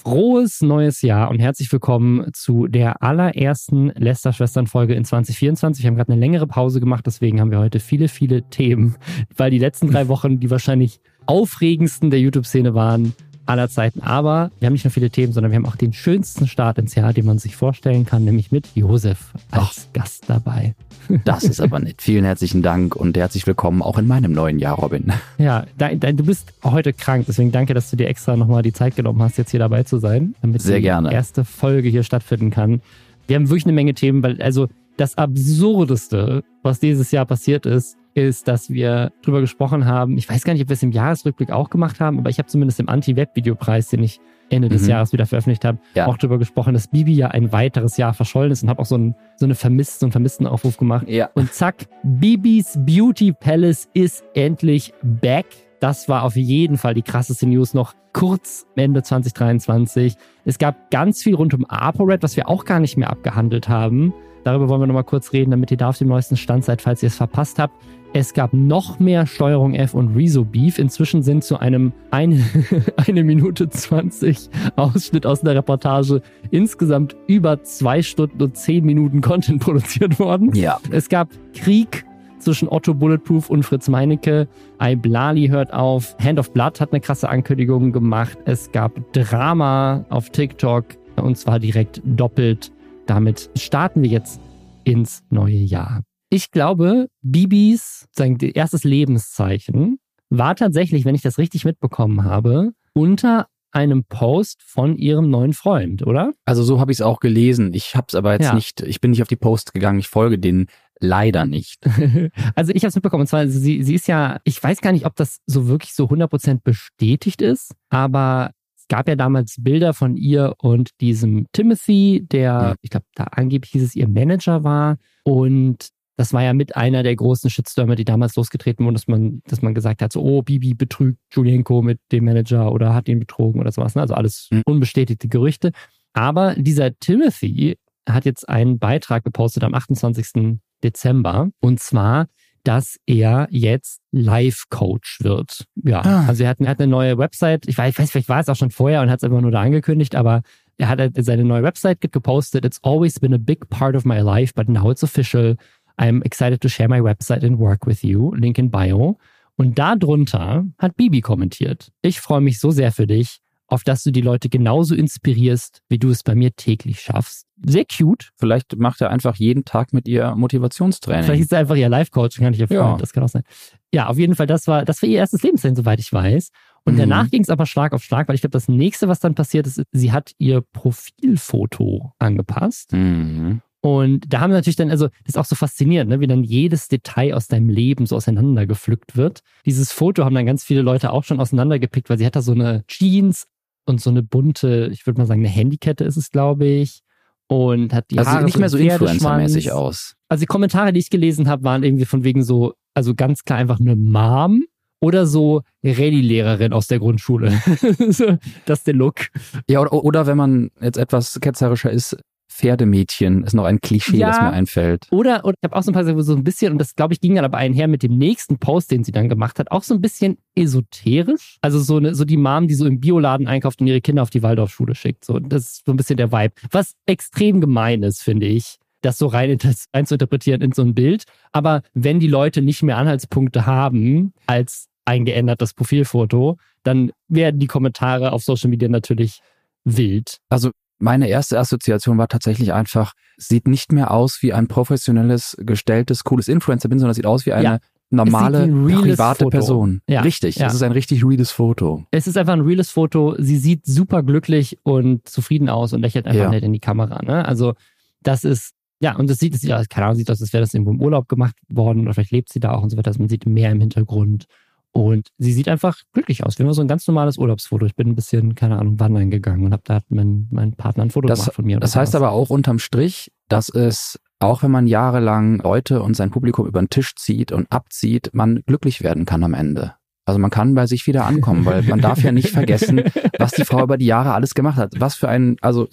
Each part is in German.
Frohes neues Jahr und herzlich willkommen zu der allerersten Lästerschwestern-Folge in 2024. Wir haben gerade eine längere Pause gemacht, deswegen haben wir heute viele, viele Themen, weil die letzten 3 Wochen die wahrscheinlich aufregendsten der YouTube-Szene waren aller Zeiten. Aber wir haben nicht nur viele Themen, sondern wir haben auch den schönsten Start ins Jahr, den man sich vorstellen kann, nämlich mit Josef als Gast dabei. Das ist aber nett. Vielen herzlichen Dank und herzlich willkommen auch in meinem neuen Jahr, Robin. Ja, du bist heute krank, deswegen danke, dass du dir extra nochmal die Zeit genommen hast, jetzt hier dabei zu sein, damit Sehr gerne. Die erste Folge hier stattfinden kann. Wir haben wirklich eine Menge Themen, weil also das Absurdeste, was dieses Jahr passiert ist, dass wir drüber gesprochen haben. Ich weiß gar nicht, ob wir es im Jahresrückblick auch gemacht haben, aber ich habe zumindest im Anti-Web-Videopreis, den ich Ende des Jahres wieder veröffentlicht habe, auch drüber gesprochen, dass Bibi ja ein weiteres Jahr verschollen ist und habe auch so einen vermissten Aufruf gemacht. Ja. Und zack, Bibis Beauty Palace ist endlich back. Das war auf jeden Fall die krasseste News noch kurz Ende 2023. Es gab ganz viel rund um ApoRed, was wir auch gar nicht mehr abgehandelt haben. Darüber wollen wir nochmal kurz reden, damit ihr da auf dem neuesten Stand seid, falls ihr es verpasst habt. Es gab noch mehr Steuerung F und Rezo Beef. Inzwischen sind zu einem 1 Minute 20 Ausschnitt aus einer Reportage insgesamt über 2 Stunden und 10 Minuten Content produziert worden. Ja. Es gab Krieg zwischen Otto Bulletproof und Fritz Meinecke. Iblali hört auf. Hand of Blood hat eine krasse Ankündigung gemacht. Es gab Drama auf TikTok und zwar direkt doppelt. Damit starten wir jetzt ins neue Jahr. Ich glaube, Bibis erstes Lebenszeichen war tatsächlich, wenn ich das richtig mitbekommen habe, unter einem Post von ihrem neuen Freund, oder? Also so habe ich es auch gelesen. Ich habe es aber jetzt nicht, ich bin nicht auf die Post gegangen, ich folge denen leider nicht. Also ich habe es mitbekommen, und zwar, sie ist ja, ich weiß gar nicht, ob das so wirklich so 100% bestätigt ist, aber es gab ja damals Bilder von ihr und diesem Timothy, der, ich glaube, da angeblich hieß es, ihr Manager war, und das war ja mit einer der großen Shitstürme, die damals losgetreten wurden, dass man gesagt hat, so, oh, Bibi betrügt Julienko mit dem Manager oder hat ihn betrogen oder sowas. Also alles unbestätigte Gerüchte. Aber dieser Timothy hat jetzt einen Beitrag gepostet am 28. Dezember. Und zwar, dass er jetzt Life-Coach wird. Ja, also er hat eine neue Website. Ich weiß, vielleicht war es auch schon vorher und hat es einfach nur da angekündigt, aber er hat seine neue Website gepostet. It's always been a big part of my life, but now it's official. I'm excited to share my website and work with you. Link in Bio. Und darunter hat Bibi kommentiert. Ich freue mich so sehr für dich, auf dass du die Leute genauso inspirierst, wie du es bei mir täglich schaffst. Sehr cute. Vielleicht macht er einfach jeden Tag mit ihr Motivationstraining. Vielleicht ist er einfach ihr Life-Coach, kann ich ihr freuen. Das kann auch sein. Ja, auf jeden Fall, das war ihr erstes Lebenszeichen, soweit ich weiß. Und danach ging es aber Schlag auf Schlag, weil ich glaube, das nächste, was dann passiert ist, sie hat ihr Profilfoto angepasst. Und da haben wir natürlich dann, also das ist auch so faszinierend, ne, wie dann jedes Detail aus deinem Leben so auseinandergepflückt wird. Dieses Foto haben dann ganz viele Leute auch schon auseinandergepickt, weil sie hat da so eine Jeans und so eine bunte, ich würde mal sagen, eine Handykette ist es, glaube ich. Und hat die Haare nicht mehr so influencermäßig aus. Also die Kommentare, die ich gelesen habe, waren irgendwie von wegen so, also ganz klar einfach eine Mom oder so Rallye-Lehrerin aus der Grundschule. Das ist der Look. Ja, oder wenn man jetzt etwas ketzerischer ist, Pferdemädchen ist noch ein Klischee, das mir einfällt. Oder ich habe auch so ein paar so ein bisschen, und das glaube ich ging dann aber einher mit dem nächsten Post, den sie dann gemacht hat, auch so ein bisschen esoterisch. Also so die Mom, die so im Bioladen einkauft und ihre Kinder auf die Waldorfschule schickt. So, das ist so ein bisschen der Vibe. Was extrem gemein ist, finde ich, das so rein zu interpretieren in so ein Bild. Aber wenn die Leute nicht mehr Anhaltspunkte haben als ein geändertes Profilfoto, dann werden die Kommentare auf Social Media natürlich wild. Also meine erste Assoziation war tatsächlich einfach, sieht nicht mehr aus wie ein professionelles, gestelltes, cooles Influencer-Bild, sondern sieht aus wie eine normale, private Person. Ja. Richtig, es ist ein richtig reales Foto. Es ist einfach ein reales Foto. Sie sieht super glücklich und zufrieden aus und lächelt einfach nett in die Kamera. Ne? Also das ist, und das sieht, keine Ahnung, sieht aus, als wäre das irgendwo im Urlaub gemacht worden oder vielleicht lebt sie da auch und so weiter. Also man sieht mehr im Hintergrund. Und sie sieht einfach glücklich aus. Wir haben so ein ganz normales Urlaubsfoto. Ich bin ein bisschen, keine Ahnung, wandern gegangen und habe da mein Partner ein Foto gemacht von mir. Das heißt aber auch unterm Strich, dass es, auch wenn man jahrelang Leute und sein Publikum über den Tisch zieht und abzieht, man glücklich werden kann am Ende. Also man kann bei sich wieder ankommen, weil man darf ja nicht vergessen, was die Frau über die Jahre alles gemacht hat. Was für ein, also so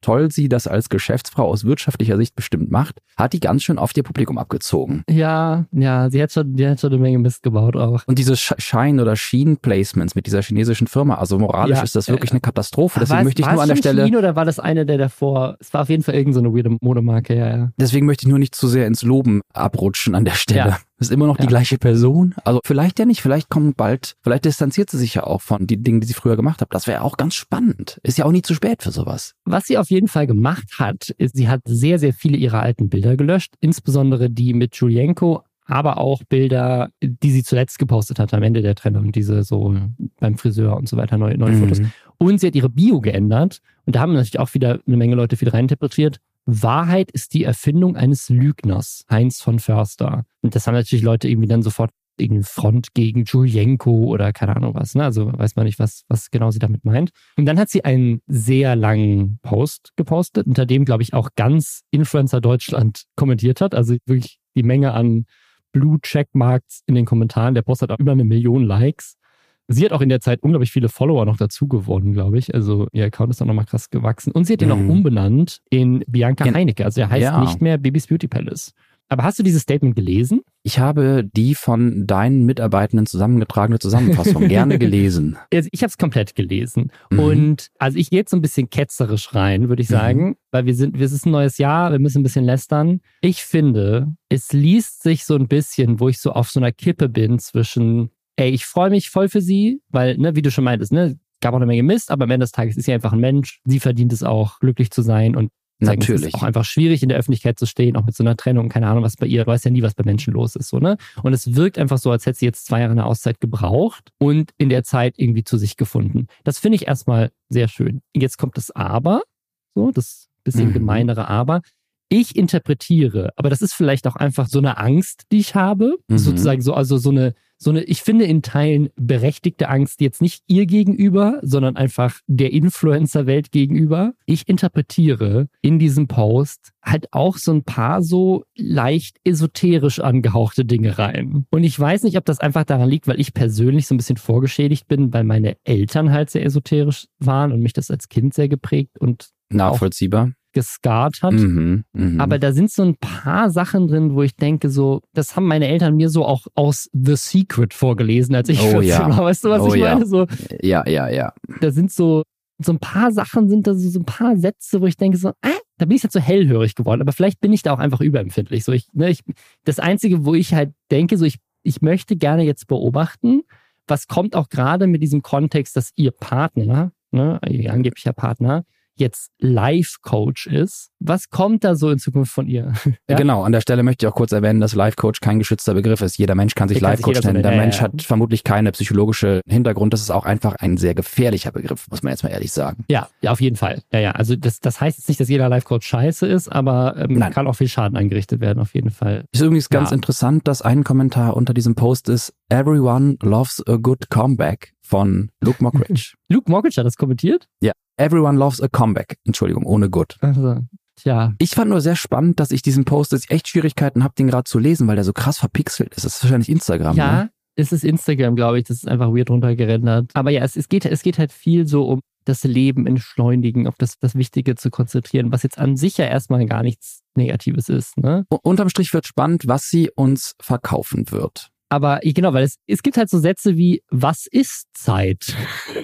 toll sie das als Geschäftsfrau aus wirtschaftlicher Sicht bestimmt macht, hat die ganz schön auf ihr Publikum abgezogen. Ja, sie hat schon eine Menge Mist gebaut auch. Und diese Shine- oder Sheen-Placements mit dieser chinesischen Firma, also moralisch ist das wirklich eine Katastrophe. Deswegen möchte ich nur an der Stelle... Shein oder war das eine der davor? Es war auf jeden Fall irgendeine so weirde Modemarke, ja. Deswegen möchte ich nur nicht zu sehr ins Loben abrutschen an der Stelle. Ja. Das ist immer noch die gleiche Person. Also vielleicht ja nicht, vielleicht distanziert sie sich ja auch von den Dingen, die sie früher gemacht hat. Das wäre auch ganz spannend. Ist ja auch nie zu spät für sowas. Was sie auf jeden Fall gemacht hat, ist, sie hat sehr, sehr viele ihrer alten Bilder gelöscht, insbesondere die mit Julienko, aber auch Bilder, die sie zuletzt gepostet hat am Ende der Trennung, diese so beim Friseur und so weiter, neue Fotos. Und sie hat ihre Bio geändert und da haben natürlich auch wieder eine Menge Leute viel reininterpretiert. Wahrheit ist die Erfindung eines Lügners, Heinz von Förster. Und das haben natürlich Leute irgendwie dann sofort irgendeine Front gegen Julienko oder keine Ahnung was. Ne? Also weiß man nicht, was genau sie damit meint. Und dann hat sie einen sehr langen Post gepostet, unter dem, glaube ich, auch ganz Influencer Deutschland kommentiert hat. Also wirklich die Menge an Blue Checkmarks in den Kommentaren. Der Post hat auch über 1 Million Likes. Sie hat auch in der Zeit unglaublich viele Follower noch dazu gewonnen, glaube ich. Also ihr Account ist dann nochmal krass gewachsen. Und sie hat ihn auch umbenannt in Bianca Heinecke. Also er heißt nicht mehr Bibis Beauty Palace. Aber hast du dieses Statement gelesen? Ich habe die von deinen Mitarbeitenden zusammengetragene Zusammenfassung gerne gelesen. Also ich habe es komplett gelesen. Und also ich gehe jetzt so ein bisschen ketzerisch rein, würde ich sagen, weil es ist ein neues Jahr, wir müssen ein bisschen lästern. Ich finde, es liest sich so ein bisschen, wo ich so auf so einer Kippe bin zwischen ich freue mich voll für sie, weil, ne, wie du schon meintest, ne, gab auch eine Menge Mist, aber am Ende des Tages ist sie einfach ein Mensch. Sie verdient es auch, glücklich zu sein und natürlich. Es ist auch einfach schwierig, in der Öffentlichkeit zu stehen, auch mit so einer Trennung, keine Ahnung, was bei ihr, du weißt ja nie, was bei Menschen los ist, so, ne? Und es wirkt einfach so, als hätte sie jetzt 2 Jahre eine Auszeit gebraucht und in der Zeit irgendwie zu sich gefunden. Das finde ich erstmal sehr schön. Jetzt kommt das Aber, so, das bisschen gemeinere Aber. Ich interpretiere, aber das ist vielleicht auch einfach so eine Angst, die ich habe, sozusagen so, also so eine, ich finde in Teilen berechtigte Angst jetzt nicht ihr gegenüber, sondern einfach der Influencer-Welt gegenüber. Ich interpretiere in diesem Post halt auch so ein paar so leicht esoterisch angehauchte Dinge rein. Und ich weiß nicht, ob das einfach daran liegt, weil ich persönlich so ein bisschen vorgeschädigt bin, weil meine Eltern halt sehr esoterisch waren und mich das als Kind sehr geprägt und nachvollziehbar gescarrt hat. Aber da sind so ein paar Sachen drin, wo ich denke so, das haben meine Eltern mir so auch aus The Secret vorgelesen, als ich 14 war. Weißt du, was ich meine? So, ja. Da sind so ein paar Sachen, sind da so ein paar Sätze, wo ich denke so, da bin ich jetzt so hellhörig geworden. Aber vielleicht bin ich da auch einfach überempfindlich. So das Einzige, wo ich halt denke, so ich möchte gerne jetzt beobachten, was kommt auch gerade mit diesem Kontext, dass ihr Partner, ne, ihr angeblicher Partner, jetzt Life-Coach ist. Was kommt da so in Zukunft von ihr? Ja? Genau, an der Stelle möchte ich auch kurz erwähnen, dass Life-Coach kein geschützter Begriff ist. Jeder Mensch kann sich Life-Coach nennen. Der Mensch hat vermutlich keine psychologische Hintergrund. Das ist auch einfach ein sehr gefährlicher Begriff, muss man jetzt mal ehrlich sagen. Ja, auf jeden Fall. Ja. Also das heißt jetzt nicht, dass jeder Life-Coach scheiße ist, aber kann auch viel Schaden angerichtet werden, auf jeden Fall. Ist übrigens ganz interessant, dass ein Kommentar unter diesem Post ist, "Everyone loves a good comeback" von Luke Mockridge. Luke Mockridge hat das kommentiert? Ja. Everyone loves a comeback. Entschuldigung, ohne good. Also, tja. Ich fand nur sehr spannend, dass ich diesen Post, dass ich echt Schwierigkeiten habe, den gerade zu lesen, weil der so krass verpixelt ist. Das ist wahrscheinlich Instagram, ja, ne? Es ist Instagram, glaube ich. Das ist einfach weird runtergerendert. Aber ja, es geht halt viel so um das Leben entschleunigen, auf das Wichtige zu konzentrieren, was jetzt an sich ja erstmal gar nichts Negatives ist, ne? Unterm Strich wird spannend, was sie uns verkaufen wird. Aber genau, weil es gibt halt so Sätze wie, was ist Zeit?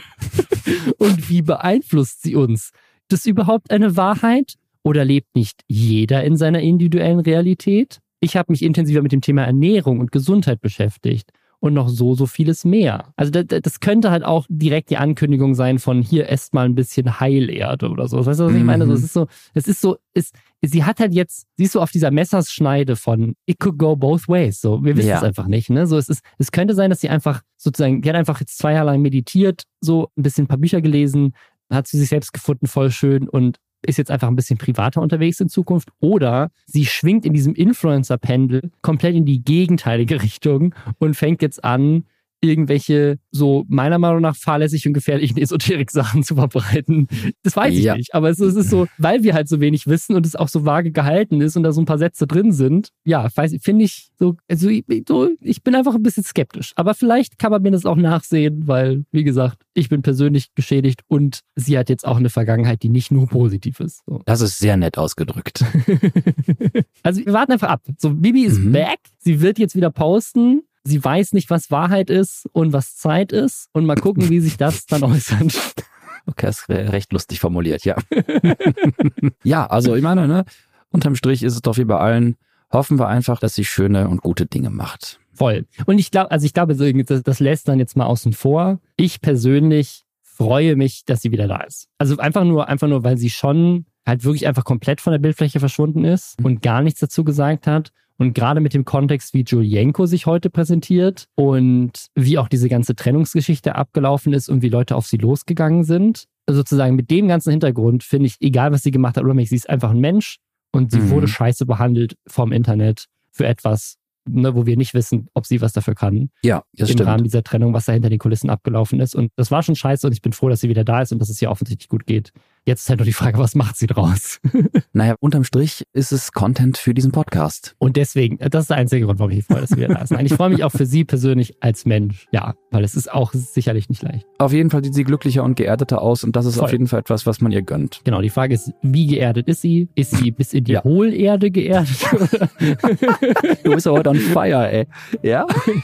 Und wie beeinflusst sie uns? Ist das überhaupt eine Wahrheit? Oder lebt nicht jeder in seiner individuellen Realität? Ich habe mich intensiver mit dem Thema Ernährung und Gesundheit beschäftigt. Und noch so vieles mehr. Also das könnte halt auch direkt die Ankündigung sein von hier esst mal ein bisschen Heilerde oder so. Weißt du, was ich meine? Sie hat halt jetzt, sie ist so auf dieser Messerschneide von it could go both ways. So, wir wissen es einfach nicht, ne? So, es könnte sein, dass sie einfach sozusagen, die hat einfach jetzt 2 Jahre lang meditiert, so ein bisschen ein paar Bücher gelesen, hat sie sich selbst gefunden, voll schön und ist jetzt einfach ein bisschen privater unterwegs in Zukunft, oder sie schwingt in diesem Influencer-Pendel komplett in die gegenteilige Richtung und fängt jetzt an, irgendwelche so meiner Meinung nach fahrlässig und gefährlichen Esoterik-Sachen zu verbreiten. Das weiß ich nicht. Aber es ist so, weil wir halt so wenig wissen und es auch so vage gehalten ist und da so ein paar Sätze drin sind, ja, finde ich so, also ich bin einfach ein bisschen skeptisch. Aber vielleicht kann man mir das auch nachsehen, weil, wie gesagt, ich bin persönlich geschädigt und sie hat jetzt auch eine Vergangenheit, die nicht nur positiv ist. So. Das ist sehr nett ausgedrückt. Also wir warten einfach ab. So, Bibi ist back. Sie wird jetzt wieder posten. Sie weiß nicht, was Wahrheit ist und was Zeit ist. Und mal gucken, wie sich das dann äußert. Okay, das ist recht lustig formuliert, ja. Ja, also ich meine, ne, unterm Strich ist es doch wie bei allen. Hoffen wir einfach, dass sie schöne und gute Dinge macht. Voll. Und ich glaube, das lässt dann jetzt mal außen vor. Ich persönlich freue mich, dass sie wieder da ist. Also einfach nur, weil sie schon halt wirklich einfach komplett von der Bildfläche verschwunden ist und gar nichts dazu gesagt hat. Und gerade mit dem Kontext, wie Julienko sich heute präsentiert und wie auch diese ganze Trennungsgeschichte abgelaufen ist und wie Leute auf sie losgegangen sind. Sozusagen mit dem ganzen Hintergrund finde ich, egal was sie gemacht hat oder nicht, sie ist einfach ein Mensch und sie wurde scheiße behandelt vom Internet für etwas, ne, wo wir nicht wissen, ob sie was dafür kann. Ja, das stimmt. Im Rahmen dieser Trennung, was da hinter den Kulissen abgelaufen ist. Und das war schon scheiße und ich bin froh, dass sie wieder da ist und dass es ihr offensichtlich gut geht. Jetzt ist halt nur die Frage, was macht sie draus? Naja, unterm Strich ist es Content für diesen Podcast. Und deswegen, das ist der einzige Grund, warum ich mich freue, dass sie wieder da ist. Nein, ich freue mich auch für sie persönlich als Mensch. Ja, weil es ist auch sicherlich nicht leicht. Auf jeden Fall sieht sie glücklicher und geerdeter aus und das ist auf jeden Fall etwas, was man ihr gönnt. Genau, die Frage ist, wie geerdet ist sie? Ist sie bis in die Hohlerde geerdet? Du bist ja heute on fire, ey. Ja?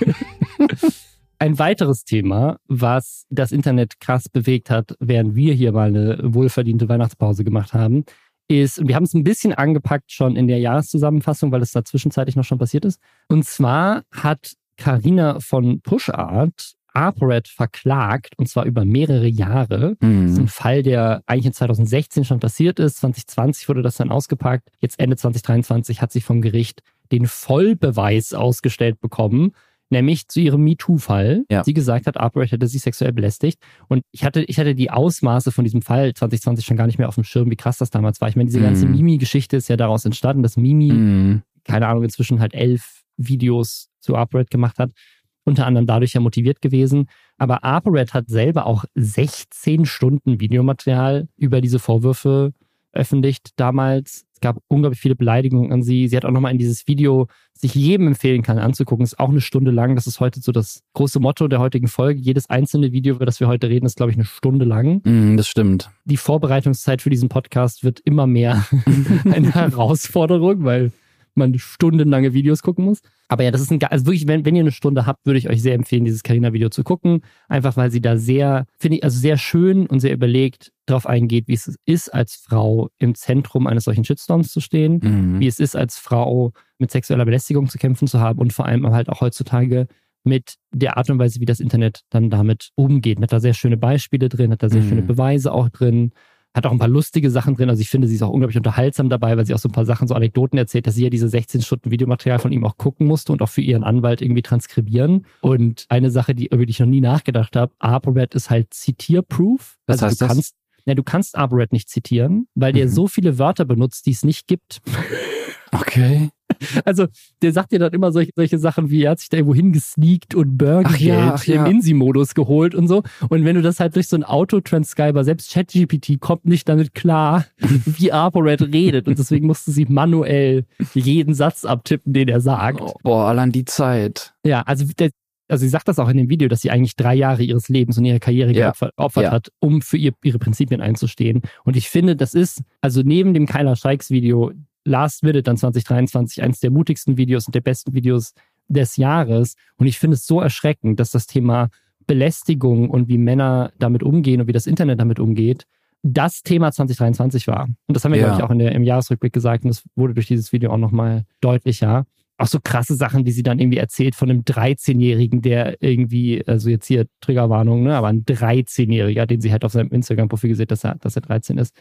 Ein weiteres Thema, was das Internet krass bewegt hat, während wir hier mal eine wohlverdiente Weihnachtspause gemacht haben, ist, und wir haben es ein bisschen angepackt schon in der Jahreszusammenfassung, weil es da zwischenzeitlich noch schon passiert ist. Und zwar hat Carina von PushArt ApoRed verklagt, und zwar über mehrere Jahre. Das ist ein Fall, der eigentlich in 2016 schon passiert ist. 2020 wurde das dann ausgepackt. Jetzt Ende 2023 hat sie vom Gericht den Vollbeweis ausgestellt bekommen, nämlich zu ihrem MeToo-Fall. Ja. Sie gesagt hat, ApoRed hätte sie sexuell belästigt. Und ich hatte die Ausmaße von diesem Fall 2020 schon gar nicht mehr auf dem Schirm, wie krass das damals war. Ich meine, diese ganze Mimi-Geschichte ist ja daraus entstanden, dass Mimi, keine Ahnung, inzwischen halt 11 Videos zu ApoRed gemacht hat. Unter anderem dadurch ja motiviert gewesen. Aber ApoRed hat selber auch 16 Stunden Videomaterial über diese Vorwürfe veröffentlicht damals. Es gab unglaublich viele Beleidigungen an sie. Sie hat auch nochmal in dieses Video, das ich jedem empfehlen kann anzugucken, ist auch eine Stunde lang. Das ist heute so das große Motto der heutigen Folge. Jedes einzelne Video, über das wir heute reden, ist, glaube ich, eine Stunde lang. Das stimmt. Die Vorbereitungszeit für diesen Podcast wird immer mehr eine Herausforderung, weil man stundenlange Videos gucken muss. Aber ja, das ist also wirklich, wenn ihr eine Stunde habt, würde ich euch sehr empfehlen, dieses Carina-Video zu gucken. Einfach, weil sie da sehr, finde ich, also sehr schön und sehr überlegt darauf eingeht, wie es ist, als Frau im Zentrum eines solchen Shitstorms zu stehen, wie es ist, als Frau mit sexueller Belästigung zu kämpfen zu haben und vor allem halt auch heutzutage mit der Art und Weise, wie das Internet dann damit umgeht. Hat da sehr schöne Beispiele drin, hat da sehr schöne Beweise auch drin. Hat auch ein paar lustige Sachen drin. Also ich finde, sie ist auch unglaublich unterhaltsam dabei, weil sie auch so ein paar Sachen, so Anekdoten erzählt, dass sie ja diese 16 Stunden Videomaterial von ihm auch gucken musste und auch für ihren Anwalt irgendwie transkribieren. Und eine Sache, über die ich noch nie nachgedacht habe, ApoRed ist halt zitierproof. Was heißt das? Du kannst ApoRed nicht zitieren, weil der so viele Wörter benutzt, die es nicht gibt. Okay. Also, der sagt dir dann immer solche Sachen wie, er hat sich da irgendwo hingesneakt und Burgergeld im INSI-Modus geholt und so. Und wenn du das halt durch so einen Autotranscriber, selbst ChatGPT kommt nicht damit klar, wie ApoRed redet. Und deswegen musste sie manuell jeden Satz abtippen, den er sagt. Oh, boah, allein die Zeit. Ja, also sie sagt das auch in dem Video, dass sie eigentlich 3 Jahre ihres Lebens und ihrer Karriere geopfert hat, um für ihre Prinzipien einzustehen. Und ich finde, das ist, also neben dem Kyla Scheiks Video, Last Minute dann 2023, eines der mutigsten Videos und der besten Videos des Jahres. Und ich finde es so erschreckend, dass das Thema Belästigung und wie Männer damit umgehen und wie das Internet damit umgeht, das Thema 2023 war. Und das haben wir, glaube ich, auch im Jahresrückblick gesagt. Und das wurde durch dieses Video auch nochmal deutlicher. Auch so krasse Sachen, die sie dann irgendwie erzählt von einem 13-Jährigen, der irgendwie, also jetzt hier Triggerwarnung, ne, aber ein 13-Jähriger, den sie halt auf seinem Instagram-Profil gesehen hat, dass er 13 ist,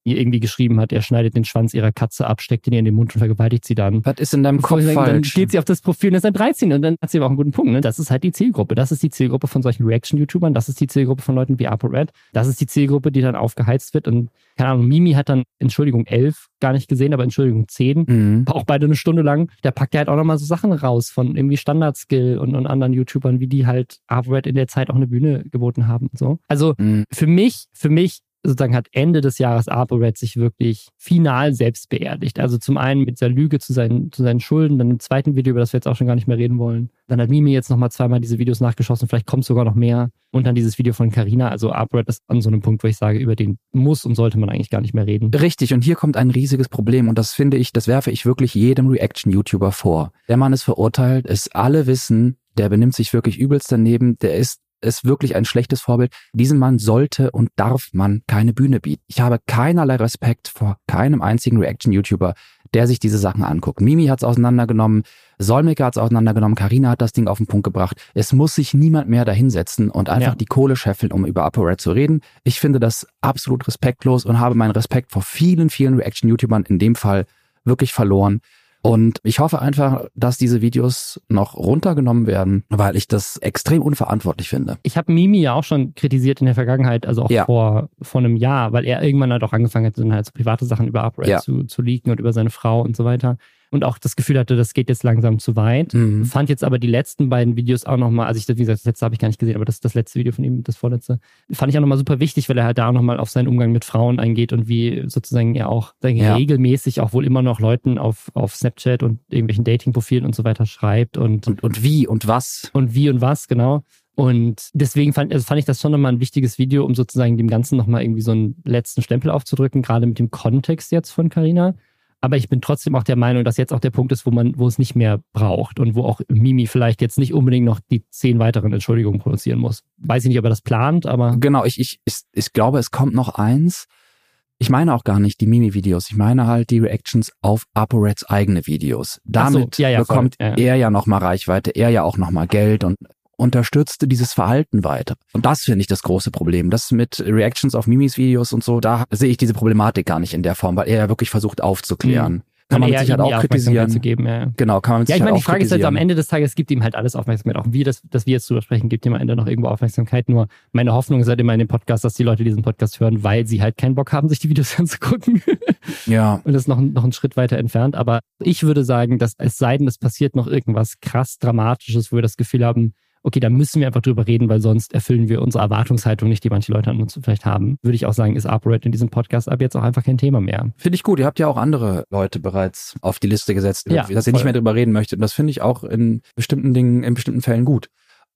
ihr irgendwie geschrieben hat, er schneidet den Schwanz ihrer Katze ab, steckt ihn ihr in den Mund und vergewaltigt sie dann. Was ist in deinem Kopf falsch? Dann geht sie auf das Profil und ist dann 13 und dann hat sie aber auch einen guten Punkt. Ne? Das ist halt die Zielgruppe. Das ist die Zielgruppe von solchen Reaction-YouTubern. Das ist die Zielgruppe von Leuten wie ApoRed. Das ist die Zielgruppe, die dann aufgeheizt wird. Und keine Ahnung, Mimi hat dann Entschuldigung 11 gar nicht gesehen, aber Entschuldigung 10. Auch beide eine Stunde lang. Da packt er halt auch nochmal so Sachen raus von irgendwie Standard-Skill und anderen YouTubern, wie die halt ApoRed in der Zeit auch eine Bühne geboten haben und so. Also für mich sozusagen hat Ende des Jahres ApoRed sich wirklich final selbst beerdigt. Also zum einen mit dieser Lüge zu seinen Schulden, dann im zweiten Video, über das wir jetzt auch schon gar nicht mehr reden wollen. Dann hat Mimi jetzt nochmal zweimal diese Videos nachgeschossen, vielleicht kommt sogar noch mehr. Und dann dieses Video von Carina. Also ApoRed ist an so einem Punkt, wo ich sage, über den muss und sollte man eigentlich gar nicht mehr reden. Richtig, und hier kommt ein riesiges Problem und das werfe ich wirklich jedem Reaction-YouTuber vor. Der Mann ist verurteilt, alle wissen, der benimmt sich wirklich übelst daneben, der ist wirklich ein schlechtes Vorbild. Diesem Mann sollte und darf man keine Bühne bieten. Ich habe keinerlei Respekt vor keinem einzigen Reaction-YouTuber, der sich diese Sachen anguckt. Mimi hat es auseinandergenommen, Solmecke hat es auseinandergenommen, Carina hat das Ding auf den Punkt gebracht. Es muss sich niemand mehr dahinsetzen und einfach die Kohle scheffeln, um über ApoRed zu reden. Ich finde das absolut respektlos und habe meinen Respekt vor vielen, vielen Reaction-YouTubern in dem Fall wirklich verloren. Und ich hoffe einfach, dass diese Videos noch runtergenommen werden, weil ich das extrem unverantwortlich finde. Ich habe Mimi ja auch schon kritisiert in der Vergangenheit, also auch vor einem Jahr, weil er irgendwann halt auch angefangen hat, dann halt so private Sachen über ApoRed zu leaken und über seine Frau und so weiter. Und auch das Gefühl hatte, das geht jetzt langsam zu weit. Fand jetzt aber die letzten beiden Videos auch nochmal, also wie gesagt, das letzte habe ich gar nicht gesehen, aber das letzte Video von ihm, das vorletzte, fand ich auch nochmal super wichtig, weil er halt da auch nochmal auf seinen Umgang mit Frauen eingeht und wie sozusagen er auch regelmäßig auch wohl immer noch Leuten auf Snapchat und irgendwelchen Dating-Profilen und so weiter schreibt und wie und was. Und wie und was, genau. Und deswegen fand ich das schon nochmal ein wichtiges Video, um sozusagen dem Ganzen nochmal irgendwie so einen letzten Stempel aufzudrücken, gerade mit dem Kontext jetzt von Carina. Aber ich bin trotzdem auch der Meinung, dass jetzt auch der Punkt ist, wo es nicht mehr braucht und wo auch Mimi vielleicht jetzt nicht unbedingt noch die 10 weiteren Entschuldigungen produzieren muss. Weiß ich nicht, ob er das plant, aber... Genau, ich glaube, es kommt noch eins. Ich meine auch gar nicht die Mimi-Videos. Ich meine halt die Reactions auf ApoReds eigene Videos. Damit bekommt er ja nochmal Reichweite, er ja auch nochmal Geld und unterstützte dieses Verhalten weiter. Und das finde ich das große Problem. Das mit Reactions auf Mimis Videos und so, da sehe ich diese Problematik gar nicht in der Form, weil er ja wirklich versucht aufzuklären. Kann man mit Sicherheit auch kritisieren. Zu geben, Genau, kann man mit Sicherheit auch kritisieren. Ich meine, die Frage ist halt so, am Ende des Tages gibt ihm halt alles Aufmerksamkeit. Auch dass wir jetzt drüber sprechen, gibt ihm am Ende noch irgendwo Aufmerksamkeit. Nur meine Hoffnung ist halt immer in dem Podcast, dass die Leute diesen Podcast hören, weil sie halt keinen Bock haben, sich die Videos anzugucken. Ja. Und das ist noch einen Schritt weiter entfernt. Aber ich würde sagen, dass es sei denn, es passiert noch irgendwas krass Dramatisches, wo wir das Gefühl haben, okay, da müssen wir einfach drüber reden, weil sonst erfüllen wir unsere Erwartungshaltung nicht, die manche Leute an uns vielleicht haben. Würde ich auch sagen, ist ApoRed in diesem Podcast ab jetzt auch einfach kein Thema mehr. Finde ich gut. Ihr habt ja auch andere Leute bereits auf die Liste gesetzt, dass ihr nicht mehr drüber reden möchtet. Und das finde ich auch in bestimmten Dingen, in bestimmten Fällen gut.